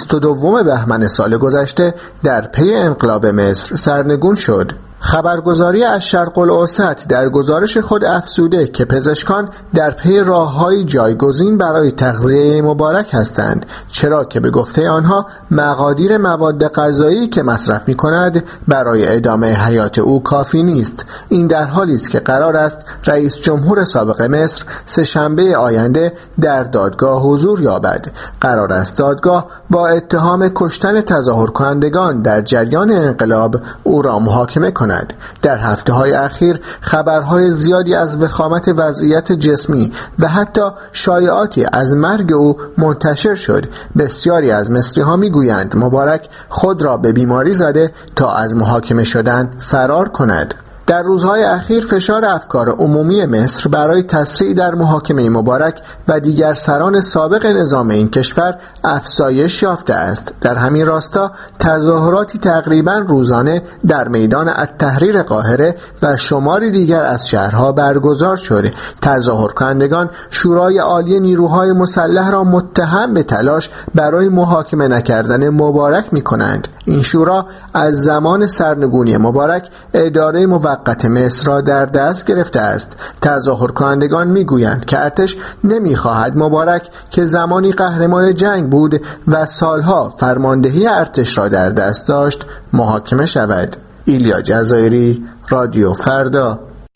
S: 22 بهمن سال گذشته در پی انقلاب مصر سرنگون شد. خبرگزاری از شرق الاوسط در گزارش خود افزوده که پزشکان در پی راه‌های جایگزین برای تغذیه مبارک هستند، چرا که به گفته آنها مقادیر مواد غذایی که مصرف می‌کند برای ادامه حیات او کافی نیست. این در حالی است که قرار است رئیس جمهور سابق مصر سه‌شنبه آینده در دادگاه حضور یابد. قرار است دادگاه با اتهام کشتن تظاهرکنندگان در جریان انقلاب او را محاکمه کند. در هفته‌های اخیر خبرهای زیادی از وخامت وضعیت جسمی و حتی شایعاتی از مرگ او منتشر شد. بسیاری از مصری‌ها می‌گویند مبارک خود را به بیماری زده تا از محاکمه شدن فرار کند. در روزهای اخیر فشار افکار عمومی مصر برای تسریع در محاکمه مبارک و دیگر سران سابق نظام این کشور افزایش یافته است. در همین راستا تظاهراتی تقریبا روزانه در میدان التحریر قاهره و شماری دیگر از شهرها برگزار شده. تظاهرکنندگان شورای عالی نیروهای مسلح را متهم به تلاش برای محاکمه نکردن مبارک می‌کنند. این شورا از زمان سرنگونی مبارک اداره موقت مصر را در دست گرفته است. تظاهرکنندگان میگویند که ارتش نمیخواهد مبارک که زمانی قهرمان جنگ بود و سالها فرماندهی ارتش را در دست داشت محاکمه شود. ایلیا جزایری، رادیو فردا.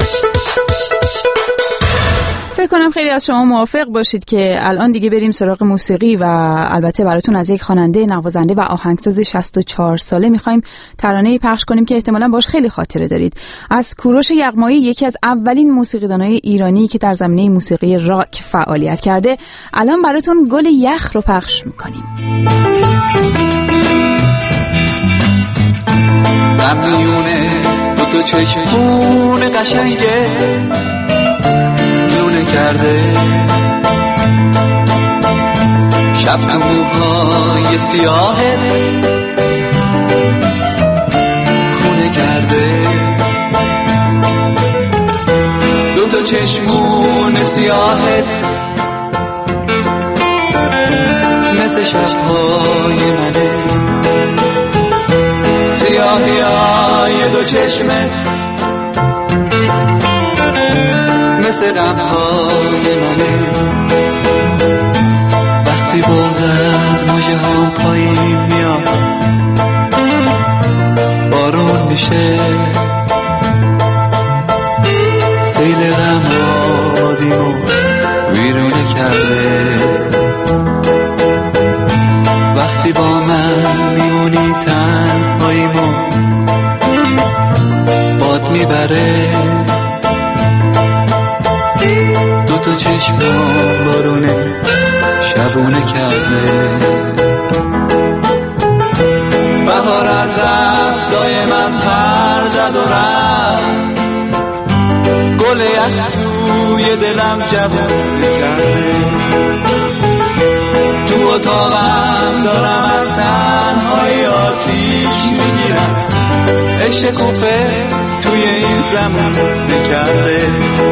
B: فکر کنم خیلی از شما موافق باشید که الان دیگه بریم سراغ موسیقی و البته براتون از یک خواننده، نوازنده و آهنگساز 64 ساله می‌خوایم ترانه‌ای پخش کنیم که احتمالاً باش خیلی خاطره دارید. از کوروش یغمایی، یکی از اولین موسیقیدانای ایرانی که در زمینه موسیقی راک فعالیت کرده، الان براتون گل یخ رو پخش می‌کنیم.
K: میونه دو چشمون قشنگه لونه کرده، شب تو موهای سیاهت خونه کرده، دو چشمون سیاهت مثل شبهای منه، سیاهی های دو چشمت مثل غمهای منه، وقتی بغض از موجه هم پایین میاد بارون میشه، سیل غم آدیمو ویرونه کرده، وقتی با من میمونی تنهاییمو باد میبره، دو چشم بارونه شبونه کرده، بهار از دستای من پر زد و رفت، گل یخ توی دلم جوونه کرده، تو اتاقم دارم از تنهایی آتیش میگیرم، عشق کوفه توی این زمونه کرده،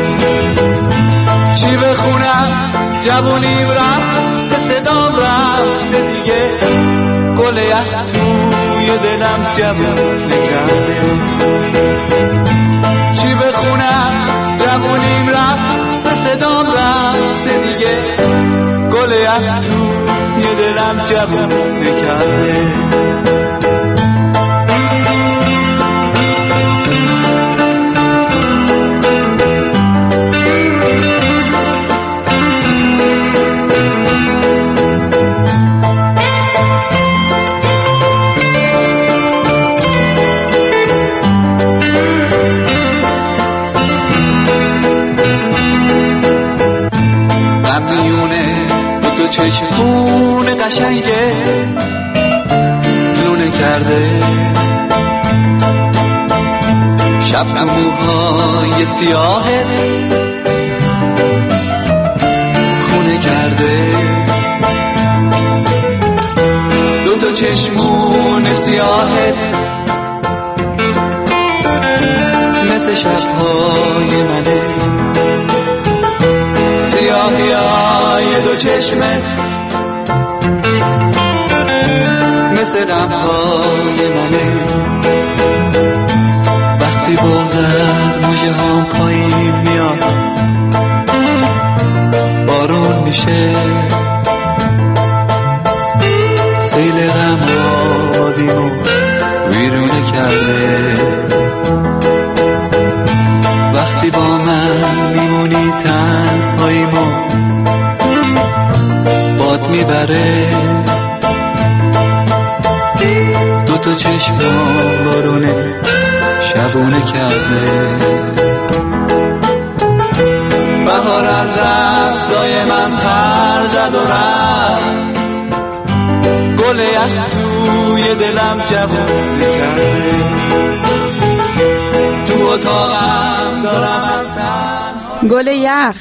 K: چی بخونم جوونیم رفت به صدام رفته دیگه، گل یخ توی دلم جوونه کرده، چی بخونم جوونیم رفت به صدام رفته دیگه، گل یخ توی دلم جوونه کرده. چشمون قشنگه لونه کرده، شب تو موهای سیاهت خونه کرده، دو چشمون سیاهت مثل شبهای منه، سیاهی های دو چشمت مثل غمهای منه، وقتی بغض از موجه هم پایین میاد بارون میشه، سیل غم آدیمو ویرونه کرده، وقتی با من میمونی تنهاییمو باد میبره، دو چشم بارونه شبونه کرده، بهار از دستای من پر زد و رفت، گل یخ توی دلم جوونه کرده، تو اتاقم دارم از تنها.
B: گل یخ،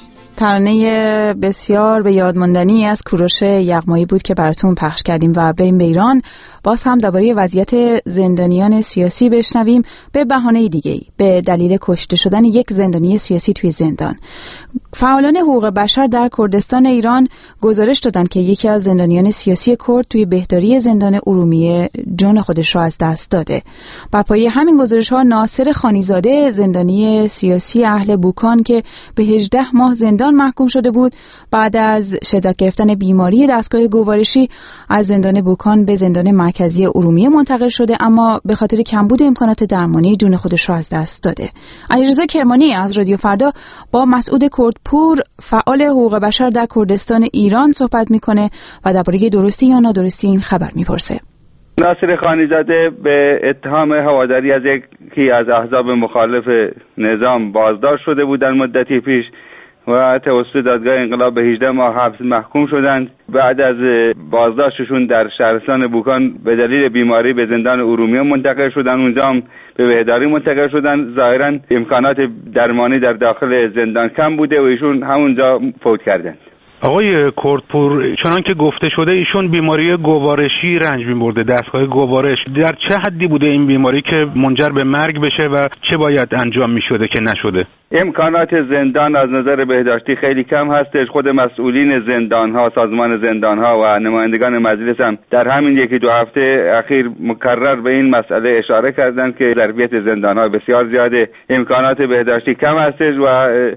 B: ترانه بسیار به یاد ماندنی از کوروش یغمایی بود که براتون پخش کردیم و بریم به ایران. باز هم درباره وضعیت زندانیان سیاسی بشنویم به بهانه دیگه‌ای، به دلیل کشته شدن یک زندانی سیاسی توی زندان. فعالان حقوق بشر در کردستان ایران گزارش دادن که یکی از زندانیان سیاسی کرد توی بهداری زندان ارومیه جان خودش را از دست داده. بر پایه همین گزارش‌ها ناصر خانیزاده، زندانی سیاسی اهل بوکان که به 18 ماه زندان محکوم شده بود، بعد از شدت گرفتن بیماری دستگاه گوارشی از زندان بوکان به زندان مرکزی ارومیه منتقل شده، اما به خاطر کمبود امکانات درمانی جون خودش را از دست داده. علیرضا کرمانی از رادیو فردا با مسعود کردپور، فعال حقوق بشر در کردستان ایران صحبت میکنه و درباره درستی یا نادرستی این خبر میپرسه.
F: ناصر خانیزاده به اتهام هواداری از یکی از احزاب مخالف نظام بازداشت شده بود در مدتی پیش و توسط دادگاه انقلاب به 18 ماه حبس محکوم شدند. بعد از بازداشتشون در شهرستان بوکان به دلیل بیماری به زندان ارومیه منتقل شدن، اونجا هم به بهداری منتقل شدن. ظاهرا امکانات درمانی در داخل زندان کم بوده و ایشون همونجا فوت کردند.
R: آقای کردپور، چنان که گفته شده ایشون بیماری گوارشی رنج می‌برده، دستگاه گوارش. در چه حدی بوده این بیماری که منجر به مرگ بشه و چه باید انجام می‌شده که نشده؟
F: امکانات زندان از نظر بهداشتی خیلی کم هستش. خود مسئولین زندان‌ها، سازمان زندان‌ها و نمایندگان مجلس هم در همین یکی دو هفته اخیر مکرر به این مسئله اشاره کردند که ظرفیت زندان‌ها بسیار زیاده، امکانات بهداشتی کم هستش و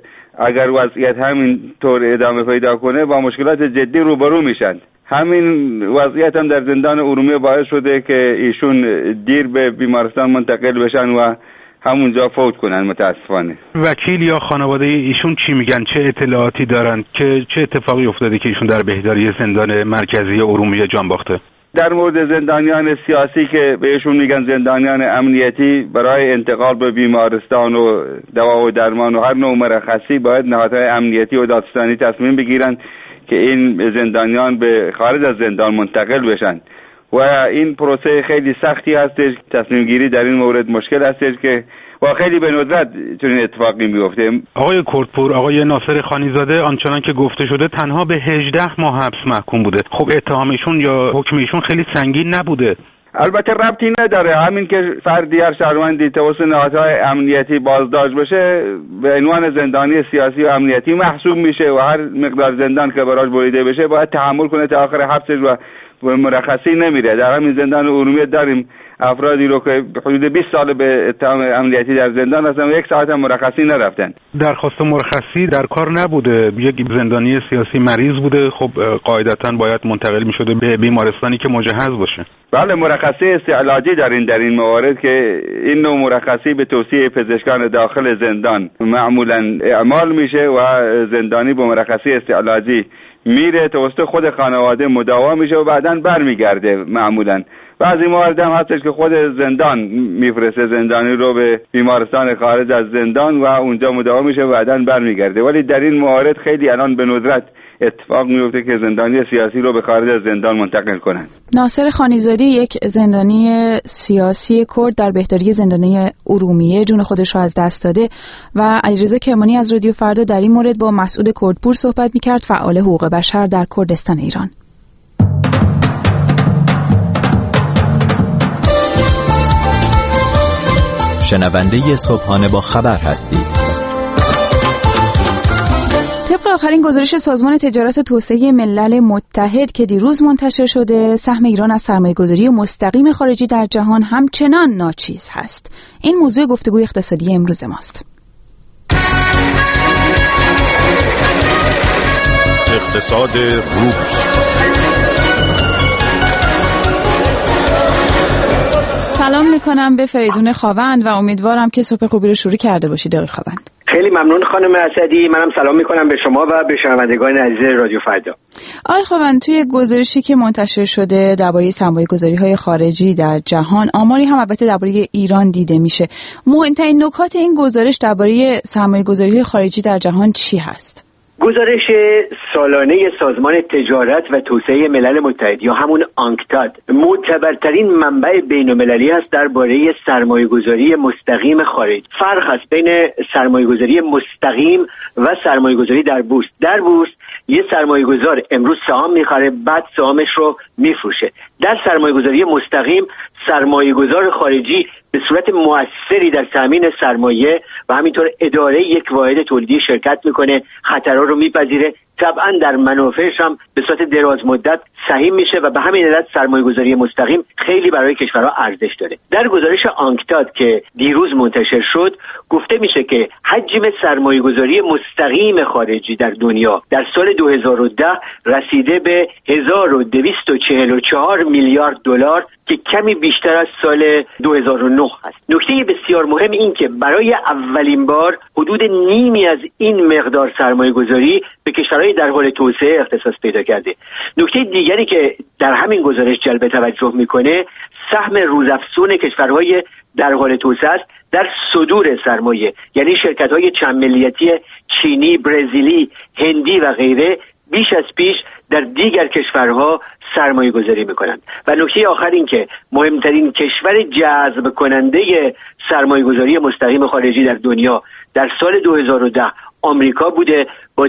F: اگر وضعیت همین طور ادامه پیدا کنه با مشکلات جدی روبرو میشن. همین وضعیت هم در زندان ارومیه باعث شده که ایشون دیر به بیمارستان منتقل بشن و همونجا فوت کنن متاسفانه.
R: وکیل یا خانواده ایشون چی میگن؟ چه اطلاعاتی دارن که چه اتفاقی افتاده که ایشون در بهداری زندان مرکزی ارومیه جان باخته؟
F: در مورد زندانیان سیاسی که بهشون میگن زندانیان امنیتی، برای انتقال به بیمارستان و دوا و درمان و هر نوع مرخصی باید نهادهای امنیتی و دادستانی تصمیم بگیرن که این زندانیان به خارج از زندان منتقل بشن و این پروسه خیلی سختی هستش. تصمیم گیری در این مورد مشکل هستش که و خیلی به ندرت چنین اتفاقی میفته.
R: آقای کردپور، آقای ناصر خانیزاده آنچنان که گفته شده تنها به 18 ماه حبس محکوم بوده. خب اتهامشون یا حکم ایشون خیلی سنگین نبوده؟
F: البته ربطی نداره. همین که فردی هر شهروندی توسط نهادهای امنیتی بازداشت بشه به عنوان زندانی سیاسی و امنیتی محسوب میشه و هر مقدار زندان که براش بریده بشه باید تحمل کنه تا آخر حبسش و مرخصی نمیره. در همین زندان ارومیه داریم افرادی رو که حدود 20 سال به اتهام امنیتی در زندان هستن و یک ساعت هم مرخصی نرفتن.
R: درخواست مرخصی در کار نبوده، یک زندانی سیاسی مریض بوده، خب قاعدتاً باید منتقل می‌شده به بیمارستانی که مجهز باشه.
F: بله، مرخصی استعلاجی در این موارد که این نوع مرخصی به توصیه پزشکان داخل زندان معمولاً اعمال میشه و زندانی با مرخصی استعلاجی میره توسط خود خانواده مداوا میشه و بعداً برمیگرده. معمولاً بعضی موارد هم هستش که خود زندان میفرسته زندانی رو به بیمارستان خارج از زندان و اونجا مداوا میشه و بعداً برمیگرده. ولی در این موارد خیلی الان به ندرت اتفاق میفته که زندانی سیاسی رو به خارج از زندان منتقل کنن.
B: ناصر خانیزاده، یک زندانی سیاسی کرد در بهداری زندانی ارومیه، جون خودش رو از دست داده و علیرضا کرمانی از رادیو فردا در این مورد با مسعود کردپور صحبت میکرد، فعال حقوق بشر در کردستان ایران.
A: شنونده صبحانه با خبر هستید.
B: طبق آخرین گزارش سازمان تجارت و توسعه ملل متحد که دیروز منتشر شده، سهم ایران از سرمایه‌گذاری مستقیم خارجی در جهان همچنان ناچیز هست. این موضوع گفتگوی اقتصادی امروز ماست.
Q: اقتصاد روز.
B: سلام میکنم به فریدون خاوند و امیدوارم که صبح خوبی رو شروع کرده باشید آقای خاوند.
E: خیلی ممنون خانم اسدی. منم سلام میکنم به شما و به شنوندگان عزیز رادیو فردا.
B: آقای خاوند، توی گزارشی که منتشر شده درباره سرمایه‌گذاری‌های خارجی در جهان، آماری هم البته درباره ایران دیده میشه. مهمترین نکات این گزارش درباره سرمایه‌گذاری‌های خارجی در جهان چی هست؟
T: گزارش سالانه سازمان تجارت و توسعه ملل متحد یا همون آنکتاد معتبرترین منبع بین‌المللی است درباره سرمایه‌گذاری مستقیم خارج. فرق است بین سرمایه‌گذاری مستقیم و سرمایه‌گذاری در بورس. در بورس یه سرمایه‌گذار امروز سهام می‌خره، بعد سهامش رو می‌فروشه. در سرمایه‌گذاری مستقیم سرمایه‌گذار خارجی به صورت مؤثری در تامین سرمایه و همینطور اداره یک واحد تولیدی شرکت میکنه، خطرها رو میپذیره، طبعا در منافعش هم به صورت دراز مدت سهیم میشه و به همین علت سرمایه‌گذاری مستقیم خیلی برای کشورها ارزش داره. در گزارش آنکتاد که دیروز منتشر شد گفته میشه که حجم سرمایه‌گذاری مستقیم خارجی در دنیا در سال 2010 رسیده به 1244 میلیارد دلار که کمی بیشتر از سال 2009 است. نکته بسیار مهم این که برای اولین بار حدود نیمی از این مقدار سرمایه‌گذاری به کشورهای در حال توسعه اختصاص پیدا کرده. نکته دیگری که در همین گزارش جلب توجه میکنه سهم روزافزون کشورهای در حال توسعه است در صدور سرمایه، یعنی شرکت‌های چند ملیتی چینی، برزیلی، هندی و غیره بیش از پیش در دیگر کشورها سرمایه گذاری میکنند. و نکته آخر این که مهمترین کشور جذب کننده سرمایه گذاری مستقیم خارجی در دنیا در سال 2010 آمریکا بوده با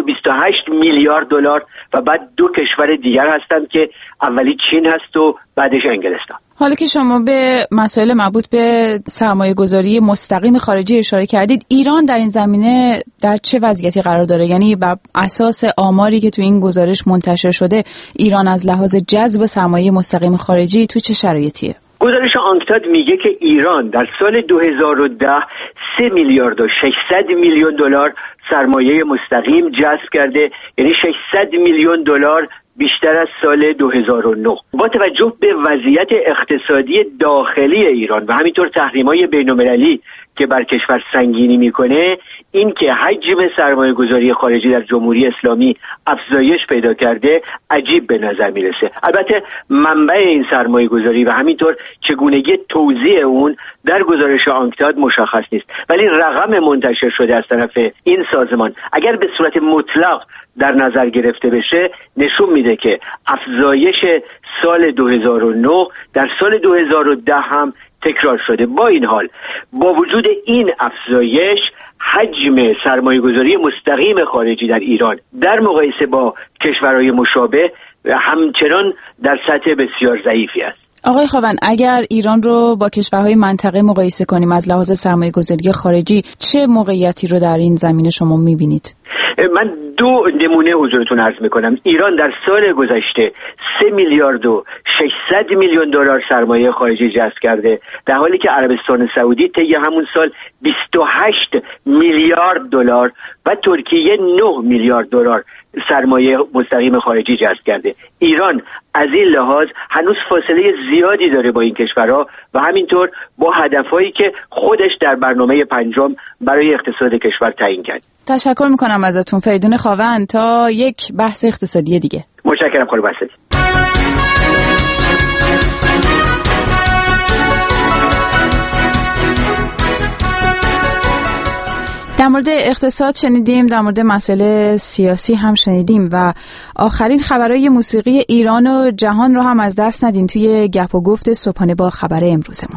T: 228 میلیارد دلار و بعد دو کشور دیگر هستند که اولی چین هست و بعدش انگلستان.
B: حالا که شما به مسائل مربوط به سرمایه گذاری مستقیم خارجی اشاره کردید، ایران در این زمینه در چه وضعیتی قرار داره؟ یعنی بر اساس آماری که تو این گزارش منتشر شده ایران از لحاظ جذب سرمایه مستقیم خارجی تو چه شرایطیه؟
T: گزارش آنکتاد میگه که ایران در سال 2010 3 میلیارد و 600 میلیون دلار سرمایه مستقیم جذب کرده، یعنی 600 میلیون دلار بیشتر از سال 2009. با توجه به وضعیت اقتصادی داخلی ایران و همینطور تحریم‌های بین‌المللی که بر کشور سنگینی میکنه، این که حجم سرمایه گذاری خارجی در جمهوری اسلامی افزایش پیدا کرده عجیب به نظر میرسه. البته منبع این سرمایه گذاری و همینطور چگونگی توزیع اون در گزارش آنکتاد مشخص نیست، ولی رقم منتشر شده از طرف این سازمان اگر به صورت مطلق در نظر گرفته بشه نشون میده که افزایش سال 2009 در سال 2010 هم تکرار شده. با این حال با وجود این افزایش حجم سرمایه‌گذاری مستقیم خارجی در ایران در مقایسه با کشورهای مشابه همچنان در سطح بسیار ضعیفی است.
B: آقای خاوند، اگر ایران رو با کشورهای منطقه مقایسه کنیم از لحاظ سرمایه‌گذاری خارجی چه موقعیتی رو در این زمینه شما می‌بینید؟
T: من دو نمونه حضورتون عرض میکنم. ایران در سال گذشته 3 میلیارد و 600 میلیون دلار سرمایه خارجی جذب کرده، در حالی که عربستان سعودی طی همون سال 28 میلیارد دلار و ترکیه 9 میلیارد دلار سرمایه مستقیم خارجی جذب کرده. ایران از این لحاظ هنوز فاصله زیادی داره با این کشورها و همینطور با هدفهایی که خودش در برنامه پنجم برای اقتصاد کشور تعیین کرد.
B: تشکر میکنم ازتون فریدون خاوند. تا یک بحث اقتصادی دیگه.
T: متشکرم خانم بسیاری.
B: در مورد اقتصاد شنیدیم، در مورد مسائل سیاسی هم شنیدیم و آخرین خبرهای موسیقی ایران و جهان رو هم از دست ندین توی گپ و گفت صبحانه با خبر امروزمون.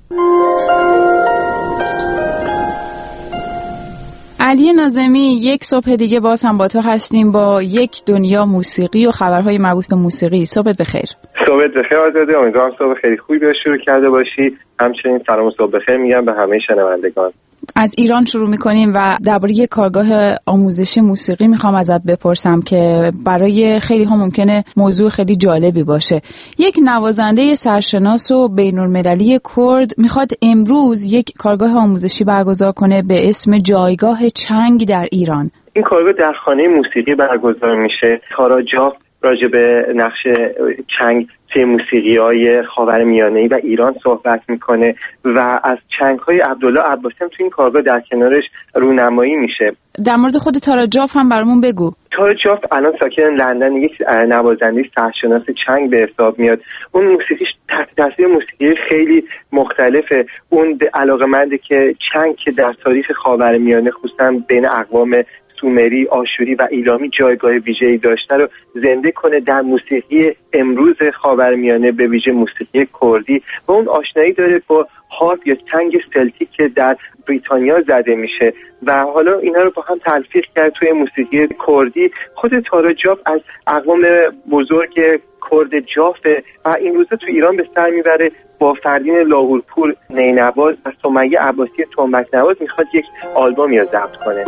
B: علی ناظمی، یک صبح دیگه باز هم با تو هستیم با یک دنیا موسیقی و خبرهای مربوط به موسیقی. صبحت بخیر.
U: صبحت بخیر آزاده، امیدوارم صبح خیلی خوبی رو شروع کرده باشی. همچنین سلام و صبح بخیر میگم به همه شنوندگان.
B: از ایران شروع میکنیم و درباره کارگاه آموزش موسیقی میخوام ازت بپرسم که برای خیلی ها ممکنه موضوع خیلی جالبی باشه. یک نوازنده سرشناس و بین‌المللی کرد میخواد امروز یک کارگاه آموزشی برگزار کنه به اسم جایگاه چنگ در ایران.
U: این کارگاه در خانه موسیقی برگزار میشه. تارا جاف راجع به نقش چنگ توی موسیقی‌های خاورمیانه‌ای و ایران صحبت میکنه و از چنگ‌های عبدالله عباسی‌ام توی این کارگاه در کنارش رونمایی میشه.
B: در مورد خود تارا جاف هم برامون بگو.
U: تارا جاف الان ساکن لندن، یک نوازنده سرشناس چنگ به حساب میاد. اون موسیقیش تحت تاثیر موسیقی خیلی مختلفه. اون به علاقه‌منده که چنگ که در تاریخ خاورمیانه خصوصا بین اقوام سومری، آشوری و ایلامی جایگاه ویژه‌ای داشته رو زنده کنه در موسیقی امروز خاورمیانه، به ویژه موسیقی کردی، و اون آشنایی داره با هارپ یا چنگ سلتیک که در بریتانیا زده میشه و حالا اینا رو با هم تلفیق کرد توی موسیقی کردی. خود تارا جاف از اقوام بزرگ کرد جافه و این روزا تو ایران به سر میبره. با فردین لاهورپور نینواز و سمیه عباسی تنبک نواز میخواد یک آلبوم یا ضبط کنه.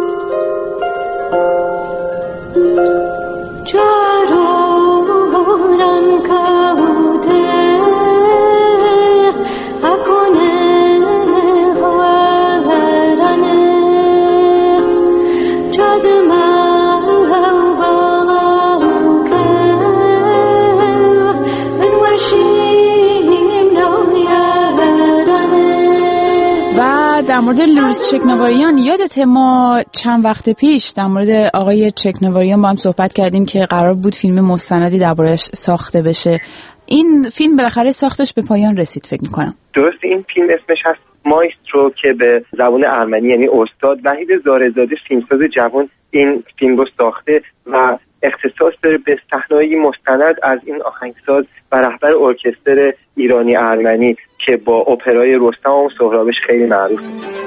B: در مورد لوریس چکناواریان یادته ما چند وقت پیش در مورد آقای چکناواریان با هم صحبت کردیم که قرار بود فیلم مستندی درباره‌اش ساخته بشه. این فیلم بالاخره ساختش به پایان رسید فکر می‌کنم.
U: درست، این فیلم اسمش هست مایسترو که به زبان ارمنی یعنی استاد. وحید زارزاده فیلمساز جوان این فیلم رو ساخته و اختصاص داره به صحنه‌ای مستند از این آهنگساز و رهبر ارکستر ایرانی ارمنی که با اپرای رستم و سهرابش خیلی معروف.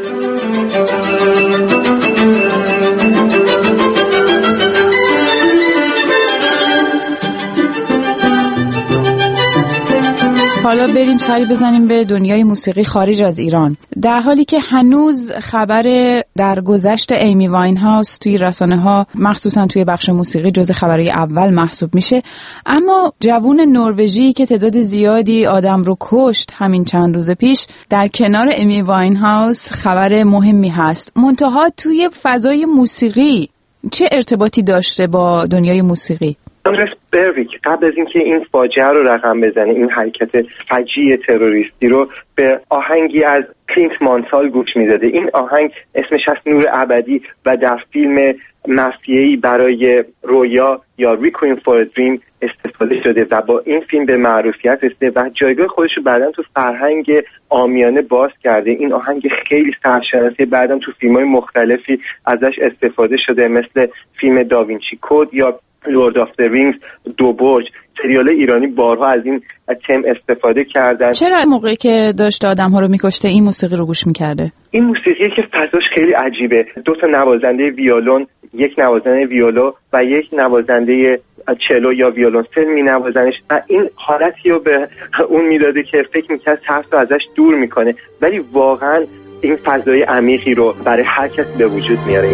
B: حالا بریم سری بزنیم به دنیای موسیقی خارج از ایران. در حالی که هنوز خبر درگذشت ایمی واینهاوس توی رسانه‌ها مخصوصا توی بخش موسیقی جز خبرهای اول محسوب میشه، اما جوون نروژی که تعداد زیادی آدم رو کشت همین چند روز پیش در کنار ایمی واینهاوس خبر مهمی هست. منتها توی فضای موسیقی چه ارتباطی داشته با دنیای موسیقی؟
U: آندرس برویک قبل از اینکه این فاجعه رو رقم بزنه، این حرکت فجیع تروریستی رو، به آهنگی از کلینت مانسال گوش میداده. این آهنگ اسمش هست نور ابدی و در فیلم مافیایی برای رویا یا ریکوین فور دریم استفاده شده و با این فیلم به معروفیت رسیده و جایگاه خودش رو بعداً تو فرهنگ عامیانه باز کرده. این آهنگ خیلی سرشناسی، بعداً تو فیلم‌های مختلفی ازش استفاده شده، مثل فیلم داوینچی کد یا لورد آف دی رینگز، دو برج. سریال ایرانی بارها از این تم استفاده کردن.
B: چرا موقعی که داشته آدم‌ها رو می‌کشته این موسیقی رو گوش می‌کرده؟
U: این موسیقی که فضاش خیلی عجیبه، دو تا نوازنده ویولون، یک نوازنده ویولو و یک نوازنده چلو یا ویولونسل می‌نوازنش و این حالتی رو به اون میداده که فکر می‌کنه ترس رو ازش دور می‌کنه، ولی واقعاً این فضای عمیقی رو برای هر کسی به وجود میاره.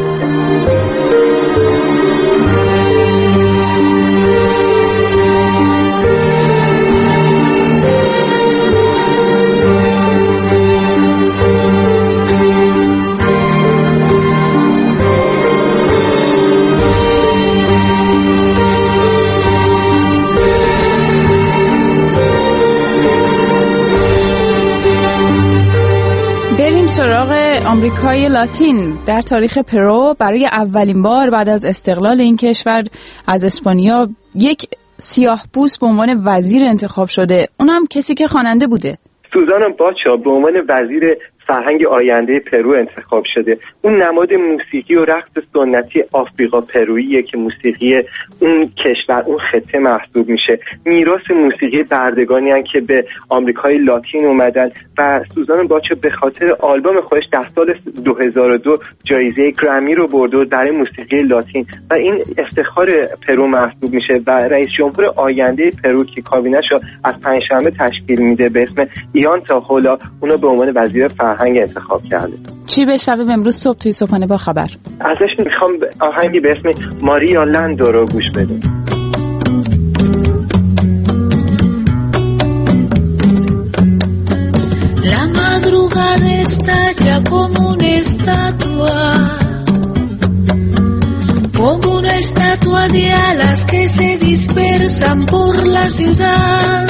B: سراغ آمریکای لاتین. در تاریخ پرو برای اولین بار بعد از استقلال این کشور از اسپانیا یک سیاه‌پوست به عنوان وزیر انتخاب شده، اونم کسی که خواننده بوده.
U: سوزانا باچا به عنوان وزیر فرهنگ آینده پرو انتخاب شده. اون نماد موسیقی و رقص سنتی آفریقا پروییه که موسیقی اون کشور، اون خطه محسوب میشه. میراث موسیقی بردگانی هستند که به آمریکای لاتین اومدن و سوزان باچا به خاطر آلبوم خودش در سال 2002 جایزه گرمی رو برد برای موسیقی لاتین و این افتخار پرو محسوب میشه و رئیس جمهور آینده پرو که کابینه‌شو از پنجشنبه تشکیل میده به اسم ایان تاهولا، اونو به عنوان وزیر فرهنگ انتخاب کرده.
B: چی بشنویم امروز صبح توی صبحانه با خبر؟
U: ازش میخوام آهنگی به اسم ماریا لندو رو گوش بدیم.
D: La madrugada estalla como una estatua, como una estatua de alas que se dispersan por la ciudad.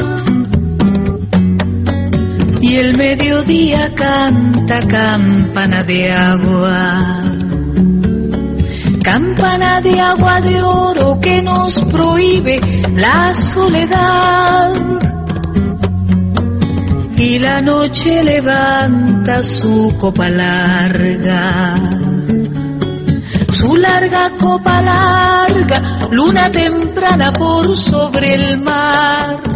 D: Y el mediodía canta campana de agua, campana de agua de oro que nos prohíbe la soledad. Y la noche levanta su copa larga, su larga larga copa larga, luna temprana por sobre el mar.